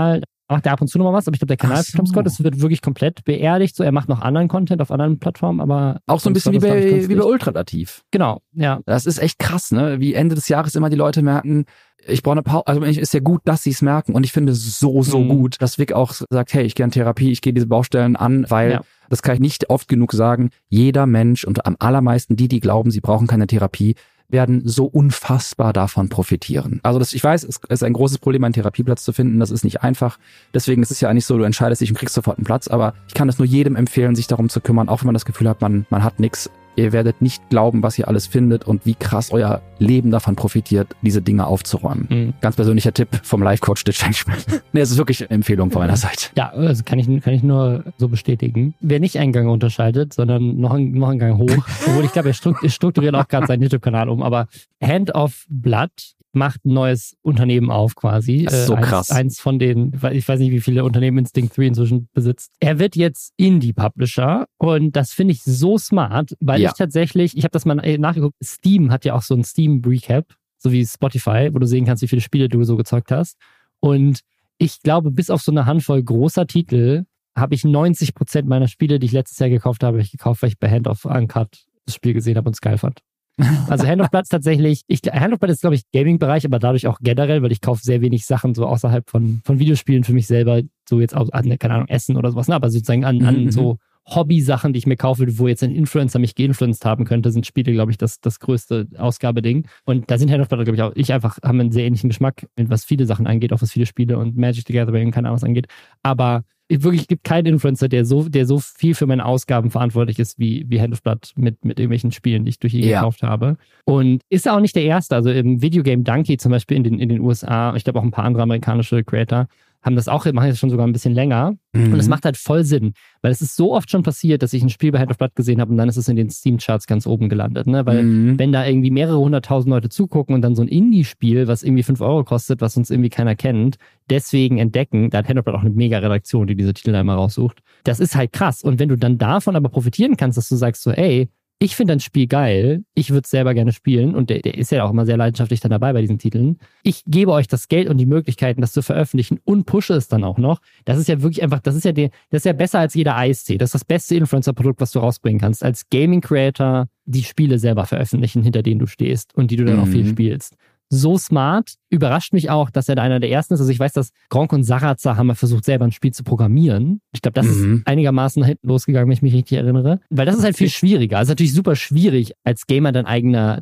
macht er ab und zu nochmal was, aber ich glaube, der Kanal So. Tom Scott, das wird wirklich komplett beerdigt. So, er macht noch anderen Content auf anderen Plattformen, aber Auch so ein bisschen wie bei Ultralativ. Genau, ja. Das ist echt krass, ne? Wie Ende des Jahres immer die Leute merken, ich brauche eine Pause. Also ist ja gut, dass sie es merken. Und ich finde es so gut, dass Vic auch sagt, hey, ich gehe in Therapie, ich gehe diese Baustellen an, weil, das kann ich nicht oft genug sagen, jeder Mensch und am allermeisten die glauben, sie brauchen keine Therapie, werden so unfassbar davon profitieren. Also ich weiß, es ist ein großes Problem, einen Therapieplatz zu finden. Das ist nicht einfach. Deswegen ist es ja eigentlich so, du entscheidest dich und kriegst sofort einen Platz. Aber ich kann es nur jedem empfehlen, sich darum zu kümmern, auch wenn man das Gefühl hat, man hat nichts. Ihr werdet nicht glauben, was ihr alles findet und wie krass euer Leben davon profitiert, diese Dinge aufzuräumen. Ganz persönlicher Tipp vom Life-Coach Ditch. Nee, es ist wirklich eine Empfehlung von meiner Seite. Ja, also kann ich nur so bestätigen. Wer nicht einen Gang unterscheidet, sondern noch einen Gang hoch, obwohl ich glaube, er strukturiert auch gerade seinen YouTube-Kanal um, aber Hand of Blood macht ein neues Unternehmen auf quasi. Das ist so krass. Eins von den, ich weiß nicht, wie viele Unternehmen Instinct 3 inzwischen besitzt. Er wird jetzt Indie-Publisher und das finde ich so smart, weil ich habe das mal nachgeguckt, Steam hat ja auch so ein Steam-Recap, so wie Spotify, wo du sehen kannst, wie viele Spiele du so gezockt hast. Und ich glaube, bis auf so eine Handvoll großer Titel habe ich 90% meiner Spiele, die ich letztes Jahr gekauft habe, weil ich bei Hand of Uncut das Spiel gesehen habe und es geil fand. Also Hand of Blood ist tatsächlich, Hand of Blood ist, glaube ich, Gaming-Bereich, aber dadurch auch generell, weil ich kaufe sehr wenig Sachen so außerhalb von Videospielen für mich selber, so jetzt auch an, keine Ahnung, Essen oder sowas, ne? Aber sozusagen an so Hobby-Sachen, die ich mir kaufe, wo jetzt ein Influencer mich geinfluenced haben könnte, sind Spiele, glaube ich, das größte Ausgabeding. Und da sind Hand of Blood, glaube ich, auch, haben einen sehr ähnlichen Geschmack, was viele Sachen angeht, auch was viele Spiele und Magic the Gathering, keine Ahnung, was angeht. Aber es gibt keinen Influencer, der so viel für meine Ausgaben verantwortlich ist, wie Hand of Blood mit irgendwelchen Spielen, die ich durch ihn gekauft habe. Und ist auch nicht der erste. Also im Videogame Donkey zum Beispiel in den USA, ich glaube auch ein paar andere amerikanische Creator, machen das schon sogar ein bisschen länger. Und es macht halt voll Sinn, weil es ist so oft schon passiert, dass ich ein Spiel bei Hand of Blood gesehen habe und dann ist es in den Steam-Charts ganz oben gelandet. Ne? Weil wenn da irgendwie mehrere 100.000 Leute zugucken und dann so ein Indie-Spiel, was irgendwie 5 Euro kostet, was uns irgendwie keiner kennt, deswegen entdecken, da hat Hand of Blood auch eine mega Redaktion, die diese Titel da immer raussucht. Das ist halt krass. Und wenn du dann davon aber profitieren kannst, dass du sagst so, ey, ich finde ein Spiel geil, ich würde es selber gerne spielen und der ist ja auch immer sehr leidenschaftlich dann dabei bei diesen Titeln. Ich gebe euch das Geld und die Möglichkeiten, das zu veröffentlichen und pushe es dann auch noch. Das ist ja wirklich einfach, das ist ja besser als jeder Eistee. Das ist das beste Influencer-Produkt, was du rausbringen kannst. Als Gaming-Creator die Spiele selber veröffentlichen, hinter denen du stehst und die du dann auch viel spielst. So smart, überrascht mich auch, dass er da einer der ersten ist. Also ich weiß, dass Gronkh und Sarazar haben versucht, selber ein Spiel zu programmieren. Ich glaube, das ist einigermaßen nach hinten losgegangen, wenn ich mich richtig erinnere. Weil das ist halt viel schwieriger. Es ist natürlich super schwierig, als Gamer deine eigene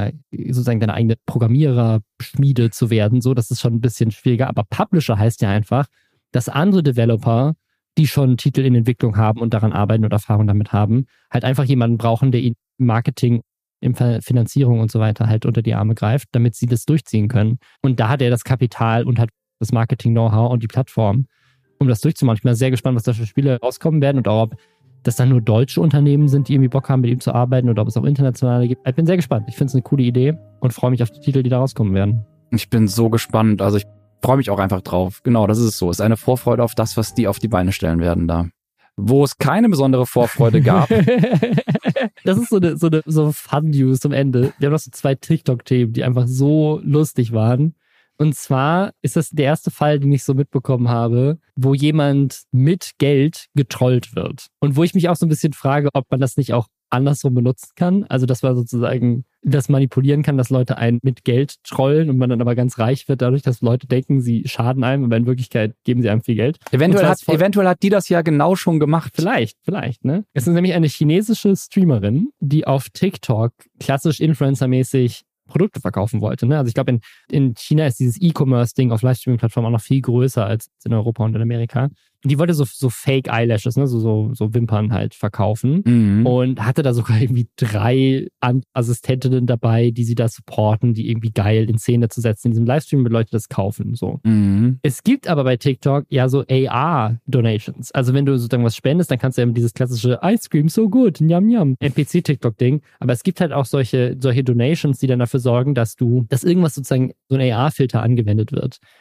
Programmierer-Schmiede zu werden. So, das ist schon ein bisschen schwieriger. Aber Publisher heißt ja einfach, dass andere Developer, die schon Titel in Entwicklung haben und daran arbeiten und Erfahrung damit haben, halt einfach jemanden brauchen, der ihnen Marketing, Finanzierung und so weiter halt unter die Arme greift, damit sie das durchziehen können. Und da hat er das Kapital und hat das Marketing-Know-how und die Plattform, um das durchzumachen. Ich bin sehr gespannt, was da für Spiele rauskommen werden und auch, ob das dann nur deutsche Unternehmen sind, die irgendwie Bock haben, mit ihm zu arbeiten oder ob es auch internationale gibt. Ich bin sehr gespannt. Ich finde es eine coole Idee und freue mich auf die Titel, die da rauskommen werden. Ich bin so gespannt. Also ich freue mich auch einfach drauf. Genau, das ist es so. Es ist eine Vorfreude auf das, was die auf die Beine stellen werden da. Wo es keine besondere Vorfreude gab. Das ist so Fun-News zum Ende. Wir haben noch so 2 TikTok-Themen, die einfach so lustig waren. Und zwar ist das der erste Fall, den ich so mitbekommen habe, wo jemand mit Geld getrollt wird. Und wo ich mich auch so ein bisschen frage, ob man das nicht auch andersrum benutzen kann. Also, dass man sozusagen das manipulieren kann, dass Leute einen mit Geld trollen und man dann aber ganz reich wird dadurch, dass Leute denken, sie schaden einem, aber in Wirklichkeit geben sie einem viel Geld. Eventuell hat die das ja genau schon gemacht. Vielleicht, ne? Es ist nämlich eine chinesische Streamerin, die auf TikTok klassisch Influencer-mäßig Produkte verkaufen wollte. Ne? Also ich glaube, in China ist dieses E-Commerce-Ding auf Livestreaming-Plattformen auch noch viel größer als in Europa und in Amerika. Und die wollte so Fake-Eyelashes, ne? so Wimpern halt verkaufen und hatte da sogar irgendwie 3 Assistentinnen dabei, die sie da supporten, die irgendwie geil in Szene zu setzen in diesem Livestream, wenn Leute das kaufen. So. Es gibt aber bei TikTok ja so AR-Donations. Also wenn du sozusagen was spendest, dann kannst du eben dieses klassische Ice Cream so gut, Yum Yum, NPC-TikTok-Ding. Aber es gibt halt auch solche Donations, die dann dafür sorgen, dass irgendwas sozusagen so ein AR-Filter angewendet wird. Und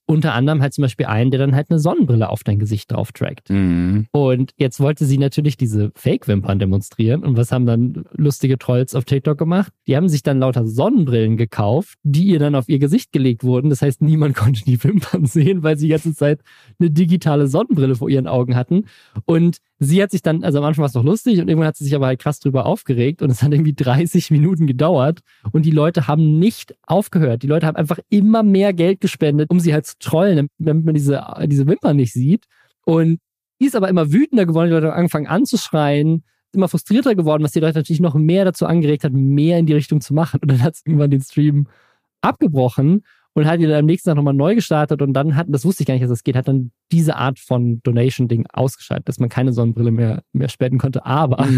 unter anderem halt zum Beispiel einen, der dann halt eine Sonnenbrille auf dein Gesicht drauf trackt. Mhm. Und jetzt wollte sie natürlich diese Fake-Wimpern demonstrieren. Und was haben dann lustige Trolls auf TikTok gemacht? Die haben sich dann lauter Sonnenbrillen gekauft, die ihr dann auf ihr Gesicht gelegt wurden. Das heißt, niemand konnte die Wimpern sehen, weil sie die ganze Zeit eine digitale Sonnenbrille vor ihren Augen hatten. Und sie hat sich dann, also am Anfang war es noch lustig und irgendwann hat sie sich aber halt krass drüber aufgeregt und es hat irgendwie 30 Minuten gedauert und die Leute haben nicht aufgehört. Die Leute haben einfach immer mehr Geld gespendet, um sie halt zu trollen, damit man diese Wimpern nicht sieht. Und die ist aber immer wütender geworden, die Leute haben angefangen anzuschreien, immer frustrierter geworden, was die Leute natürlich noch mehr dazu angeregt hat, mehr in die Richtung zu machen. Und dann hat es irgendwann den Stream abgebrochen und hat ihn dann am nächsten Tag nochmal neu gestartet und dann das wusste ich gar nicht, dass das geht, hat dann diese Art von Donation-Ding ausgeschaltet, dass man keine Sonnenbrille mehr spenden konnte. Aber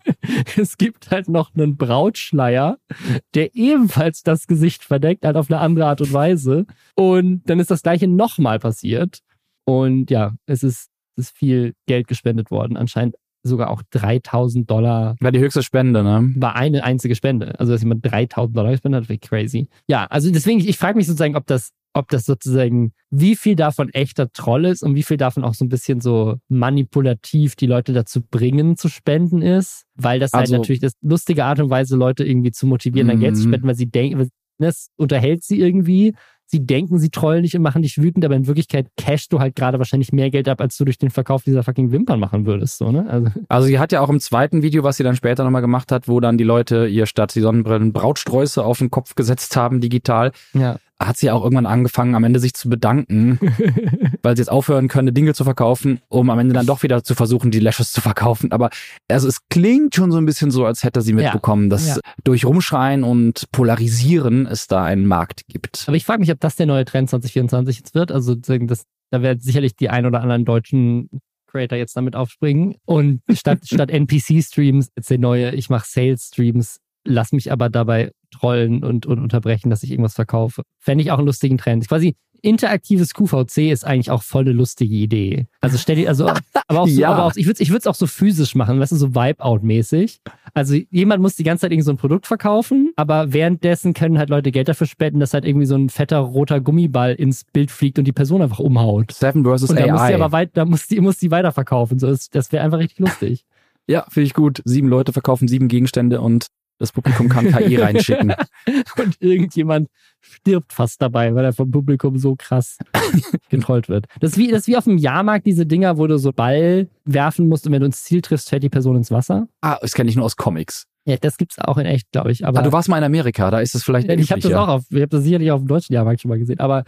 es gibt halt noch einen Brautschleier, der ebenfalls das Gesicht verdeckt, halt auf eine andere Art und Weise. Und dann ist das Gleiche nochmal passiert. Und ja, es ist viel Geld gespendet worden. Anscheinend sogar auch $3.000. War die höchste Spende, ne? War eine einzige Spende. Also, dass jemand $3.000 gespendet hat, wäre crazy. Ja, also deswegen, ich frage mich sozusagen, ob das sozusagen, wie viel davon echter Troll ist und wie viel davon auch so ein bisschen so manipulativ die Leute dazu bringen, zu spenden ist. Weil das halt natürlich das lustige Art und Weise, Leute irgendwie zu motivieren, dann Geld zu spenden, weil sie denken, das unterhält sie irgendwie. Sie denken, sie trollen dich und machen dich wütend, aber in Wirklichkeit cashst du halt gerade wahrscheinlich mehr Geld ab, als du durch den Verkauf dieser fucking Wimpern machen würdest, so, ne? Also sie hat ja auch im zweiten Video, was sie dann später nochmal gemacht hat, wo dann die Leute ihr statt die Sonnenbrillen Brautsträuße auf den Kopf gesetzt haben, digital, hat sie auch irgendwann angefangen, am Ende sich zu bedanken, weil sie jetzt aufhören können, Dinge zu verkaufen, um am Ende dann doch wieder zu versuchen, die Lashes zu verkaufen. Aber also es klingt schon so ein bisschen so, als hätte sie mitbekommen, dass durch Rumschreien und Polarisieren es da einen Markt gibt. Aber ich frage mich, ob das der neue Trend 2024 jetzt wird. Also da werden sicherlich die ein oder anderen deutschen Creator jetzt damit aufspringen. Und statt NPC-Streams jetzt der neue, ich mache Sales-Streams, lass mich aber dabei trollen und unterbrechen, dass ich irgendwas verkaufe. Fände ich auch einen lustigen Trend. Quasi interaktives QVC ist eigentlich auch voll eine lustige Idee. Also aber auch ich würde es auch so physisch machen, weißt du, so Wipeout-mäßig. Also jemand muss die ganze Zeit irgendwie so ein Produkt verkaufen, aber währenddessen können halt Leute Geld dafür spenden, dass halt irgendwie so ein fetter roter Gummiball ins Bild fliegt und die Person einfach umhaut. Seven versus AI. Muss die weiterverkaufen. So, das wäre einfach richtig lustig. Ja, finde ich gut. 7 Leute verkaufen 7 Gegenstände und das Publikum kann KI reinschicken. Und irgendjemand stirbt fast dabei, weil er vom Publikum so krass getrollt wird. Das ist wie auf dem Jahrmarkt, diese Dinger, wo du so Ball werfen musst und wenn du ins Ziel triffst, fällt die Person ins Wasser. Das kenne ich nur aus Comics. Ja, das gibt's auch in echt, glaube ich. Aber du warst mal in Amerika, da ist es vielleicht ich habe das sicherlich auf dem deutschen Jahrmarkt schon mal gesehen, aber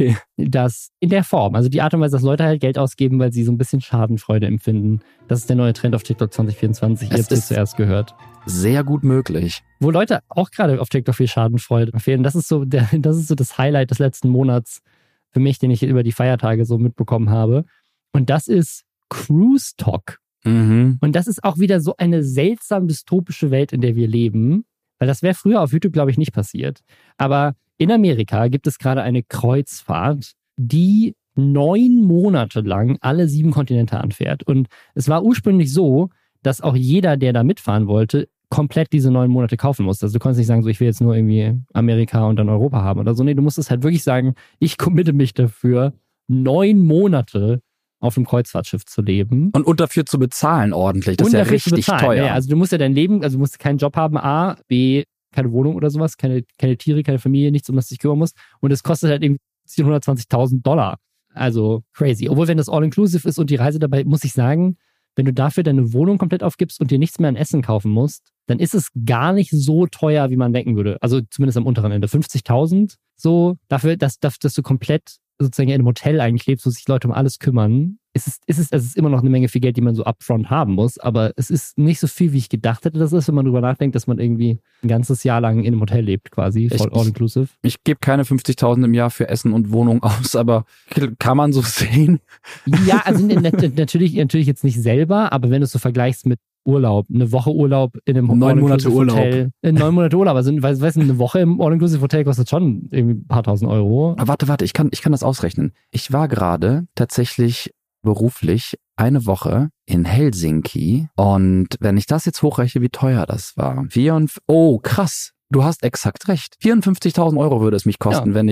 das in der Form, also die Art und Weise, dass Leute halt Geld ausgeben, weil sie so ein bisschen Schadenfreude empfinden, das ist der neue Trend auf TikTok 2024. Ihr habt es zuerst gehört. Sehr gut möglich. Wo Leute auch gerade auf TikTok viel Schadenfreude empfehlen, das ist so das Highlight des letzten Monats für mich, den ich über die Feiertage so mitbekommen habe. Und das ist Cruise Talk. Mhm. Und das ist auch wieder so eine seltsam dystopische Welt, in der wir leben, weil das wäre früher auf YouTube, glaube ich, nicht passiert. Aber in Amerika gibt es gerade eine Kreuzfahrt, die 9 Monate lang alle 7 Kontinente anfährt. Und es war ursprünglich so, dass auch jeder, der da mitfahren wollte, komplett diese 9 Monate kaufen musste. Also du konntest nicht sagen, so ich will jetzt nur irgendwie Amerika und dann Europa haben oder so. Nee, du musstest halt wirklich sagen, ich committe mich dafür, 9 Monate auf dem Kreuzfahrtschiff zu leben. Und dafür zu bezahlen ordentlich. Das ist ja richtig teuer. Ja, also du musst ja dein Leben, also du musst keinen Job haben, A, B, keine Wohnung oder sowas, keine Tiere, keine Familie, nichts, um das du dich kümmern musst. Und es kostet halt irgendwie $120.000. Also crazy. Obwohl, wenn das All-Inclusive ist und die Reise dabei, muss ich sagen, wenn du dafür deine Wohnung komplett aufgibst und dir nichts mehr an Essen kaufen musst, dann ist es gar nicht so teuer, wie man denken würde. Also zumindest am unteren Ende. 50.000 so, dafür, dass du komplett sozusagen in einem Hotel eigentlich lebst, wo sich Leute um alles kümmern. Es ist immer noch eine Menge viel Geld, die man so upfront haben muss, aber es ist nicht so viel, wie ich gedacht hätte, das ist, wenn man drüber nachdenkt, dass man irgendwie ein ganzes Jahr lang in einem Hotel lebt quasi, voll all-inclusive. Ich gebe keine 50.000 im Jahr für Essen und Wohnung aus, aber kann man so sehen? Ja, also natürlich jetzt nicht selber, aber wenn du es so vergleichst mit Urlaub, eine Woche Urlaub in einem 9 Monate Urlaub. Hotel. 9 Monate Urlaub, also weißt du, eine Woche im All-Inclusive Hotel kostet schon irgendwie ein paar tausend Euro. Aber warte, ich kann das ausrechnen. Ich war gerade tatsächlich beruflich eine Woche in Helsinki und wenn ich das jetzt hochrechne, wie teuer das war. Oh, krass. Du hast exakt recht. 54.000 Euro würde es mich kosten, wenn ich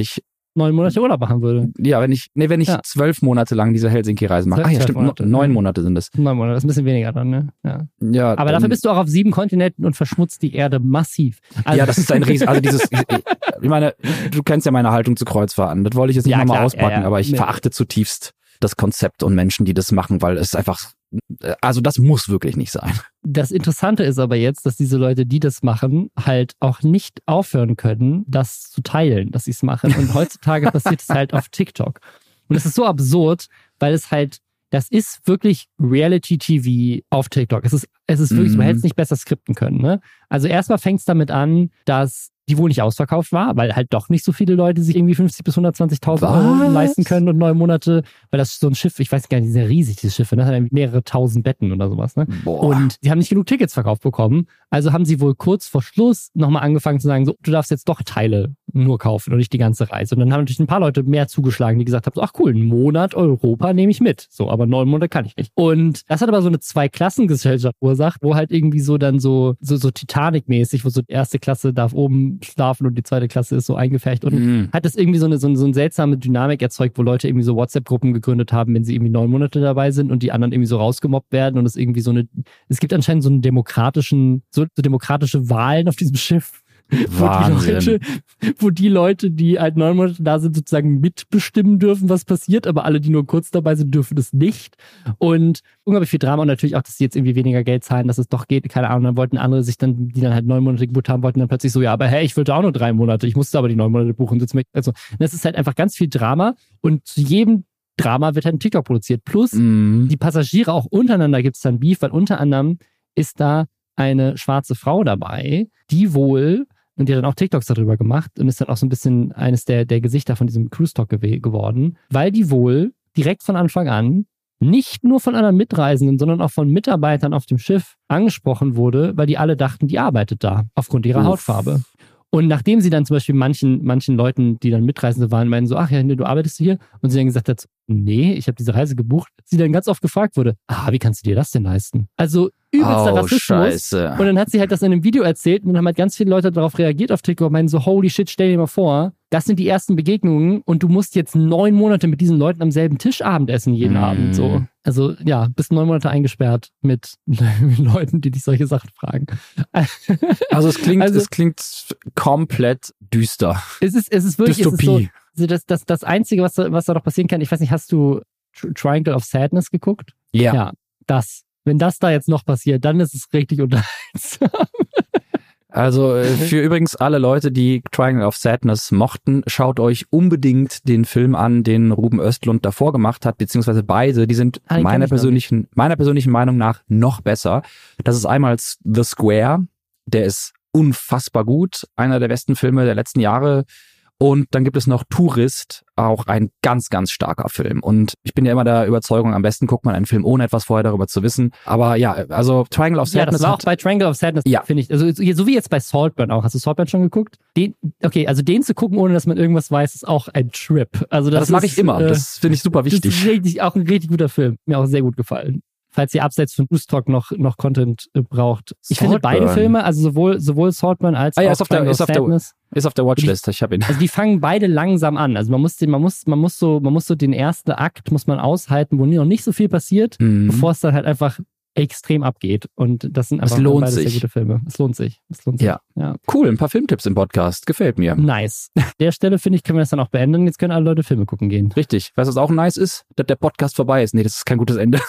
9 Monate Urlaub machen würde. Ja, wenn ich 12 Monate lang diese Helsinki-Reise mache. Ja, stimmt, Monate. 9 Monate sind es. 9 Monate, das ist ein bisschen weniger dann, ne? Ja, aber dafür bist du auch auf 7 Kontinenten und verschmutzt die Erde massiv. Also ja, das ist ein Riesen, also ich meine, du kennst ja meine Haltung zu Kreuzfahrten. Das wollte ich jetzt nicht nochmal auspacken, aber ich verachte zutiefst das Konzept und Menschen, die das machen, weil es einfach, also das muss wirklich nicht sein. Das Interessante ist aber jetzt, dass diese Leute, die das machen, halt auch nicht aufhören können, das zu teilen, dass sie es machen. Und heutzutage passiert es halt auf TikTok. Und es ist so absurd, weil das ist wirklich Reality-TV auf TikTok. Es ist wirklich, man hätte es nicht besser skripten können, ne? Also erstmal fängt es damit an, dass die wohl nicht ausverkauft war, weil halt doch nicht so viele Leute sich irgendwie 50.000 bis 120.000 Euro leisten können und 9 Monate, weil das so ein Schiff, ich weiß gar nicht, sehr riesig, dieses Schiff, ne? Das hat mehrere tausend Betten oder sowas, ne? Boah. Und die haben nicht genug Tickets verkauft bekommen, also haben sie wohl kurz vor Schluss nochmal angefangen zu sagen, so, du darfst jetzt doch Teile nur kaufen und nicht die ganze Reise. Und dann haben natürlich ein paar Leute mehr zugeschlagen, die gesagt haben, so, ach cool, einen Monat Europa nehme ich mit, so, aber 9 Monate kann ich nicht. Und das hat aber so eine Zweiklassengesellschaft verursacht, wo halt irgendwie so dann so Titanic-mäßig, wo so die erste Klasse darf oben schlafen und die zweite Klasse ist so eingefärbt und hat das irgendwie so eine seltsame Dynamik erzeugt, wo Leute irgendwie so WhatsApp-Gruppen gegründet haben, wenn sie irgendwie 9 Monate dabei sind und die anderen irgendwie so rausgemobbt werden und es irgendwie es gibt anscheinend so einen so demokratische Wahlen auf diesem Schiff. Wo die Leute, die halt 9 Monate da sind, sozusagen mitbestimmen dürfen, was passiert, aber alle, die nur kurz dabei sind, dürfen das nicht. Und unglaublich viel Drama und natürlich auch, dass sie jetzt irgendwie weniger Geld zahlen, dass es doch geht, keine Ahnung. Dann wollten andere die dann halt 9 Monate gebucht haben, wollten dann plötzlich so, ja, aber hey, ich wollte auch nur 3 Monate, ich musste aber die 9 Monate buchen. Also, das ist halt einfach ganz viel Drama und zu jedem Drama wird halt ein TikTok produziert. Plus die Passagiere auch untereinander gibt es dann Beef, weil unter anderem ist da eine schwarze Frau dabei, die wohl, und die hat dann auch TikToks darüber gemacht und ist dann auch so ein bisschen eines der Gesichter von diesem Cruise Talk geworden, weil die wohl direkt von Anfang an nicht nur von anderen Mitreisenden, sondern auch von Mitarbeitern auf dem Schiff angesprochen wurde, weil die alle dachten, die arbeitet da aufgrund ihrer Hautfarbe. Und nachdem sie dann zum Beispiel manchen Leuten, die dann Mitreisende waren, meinen so, ach ja, nee, du arbeitest hier, und sie dann gesagt hat, nee, ich habe diese Reise gebucht, sie dann ganz oft gefragt wurde, wie kannst du dir das denn leisten? Also übelster Rassismus. Scheiße. Und dann hat sie halt das in einem Video erzählt und dann haben halt ganz viele Leute darauf reagiert auf TikTok und meinen so, holy shit, stell dir mal vor, das sind die ersten Begegnungen und du musst jetzt 9 Monate mit diesen Leuten am selben Tisch Abendessen jeden Abend, so. Also ja, bist 9 Monate eingesperrt mit Leuten, die dich solche Sachen fragen. Also es klingt komplett düster. Es ist wirklich Dystopie. Es ist so, das Einzige, was da noch passieren kann, ich weiß nicht, hast du Triangle of Sadness geguckt? Ja. Ja, wenn das da jetzt noch passiert, dann ist es richtig unterhaltsam. Also für übrigens alle Leute, die Triangle of Sadness mochten, schaut euch unbedingt den Film an, den Ruben Östlund davor gemacht hat, beziehungsweise beide, die sind meiner persönlichen Meinung nach noch besser. Das ist einmal The Square, der ist unfassbar gut, einer der besten Filme der letzten Jahre. Und dann gibt es noch Tourist, auch ein ganz, ganz starker Film. Und ich bin ja immer der Überzeugung, am besten guckt man einen Film, ohne etwas vorher darüber zu wissen. Aber ja, also Triangle of Sadness. Ja, das war auch bei Triangle of Sadness, finde ich. Also so wie jetzt bei Saltburn auch. Hast du Saltburn schon geguckt? Den zu gucken, ohne dass man irgendwas weiß, ist auch ein Trip. Also das mache ich immer. Das finde ich super wichtig. Das ist auch ein richtig guter Film. Mir auch sehr gut gefallen. Falls ihr abseits von Cruise Talk noch Content braucht. Ich finde beide Filme, also sowohl Saltburn als auch Triangle of Sadness. Ist auf der Watchlist, ich habe ihn. Also die fangen beide langsam an. Also man muss so den ersten Akt muss man aushalten, wo noch nicht so viel passiert, bevor es dann halt einfach extrem abgeht. Und das sind einfach beide sehr gute Filme. Es lohnt sich. Ja. Cool, ein paar Filmtipps im Podcast. Gefällt mir. Nice. An der Stelle, finde ich, können wir das dann auch beenden. Jetzt können alle Leute Filme gucken gehen. Richtig. Weißt du, was auch nice ist? Dass der Podcast vorbei ist. Nee, das ist kein gutes Ende.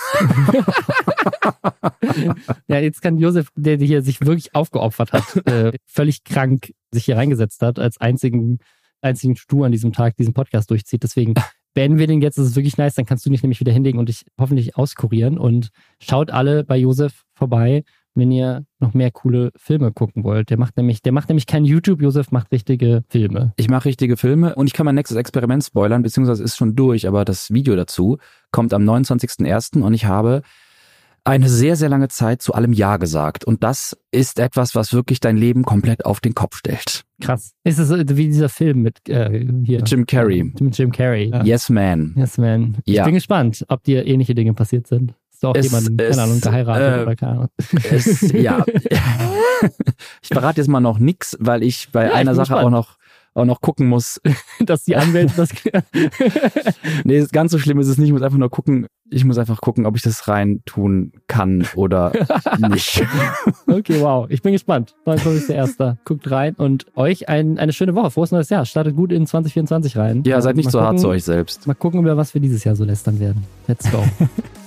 Ja, jetzt kann Josef, der hier sich wirklich aufgeopfert hat, völlig krank sich hier reingesetzt hat, als einzigen Stu an diesem Tag diesen Podcast durchzieht. Deswegen beenden wir den jetzt, das ist wirklich nice, dann kannst du dich nämlich wieder hinlegen und dich hoffentlich auskurieren und schaut alle bei Josef vorbei, wenn ihr noch mehr coole Filme gucken wollt. Der macht nämlich kein YouTube, Josef macht richtige Filme. Ich mache richtige Filme und ich kann mein nächstes Experiment spoilern, beziehungsweise ist schon durch, aber das Video dazu kommt am 29.01. und ich habe eine sehr, sehr lange Zeit zu allem Ja gesagt. Und das ist etwas, was wirklich dein Leben komplett auf den Kopf stellt. Krass. Ist es wie dieser Film mit Jim Carrey. Mit Jim Carrey. Ja. Yes, Man. Yes, Man. Ich bin gespannt, ob dir ähnliche Dinge passiert sind. Hast du auch jemanden, keine Ahnung, geheiratet oder keine Ahnung? Ja. Ich verrate jetzt mal noch nix, weil ich bei einer Sache auch noch auch noch gucken muss, dass die Anwälte das... Nee, ganz so schlimm ist es nicht. Ich muss einfach gucken, ob ich das rein tun kann oder nicht. Okay, wow. Ich bin gespannt. 29.01. Guckt rein und euch eine schöne Woche. Frohes neues Jahr. Startet gut in 2024 rein. Ja, seid nicht so hart zu euch selbst. Mal gucken, über was wir dieses Jahr so lästern werden. Let's go.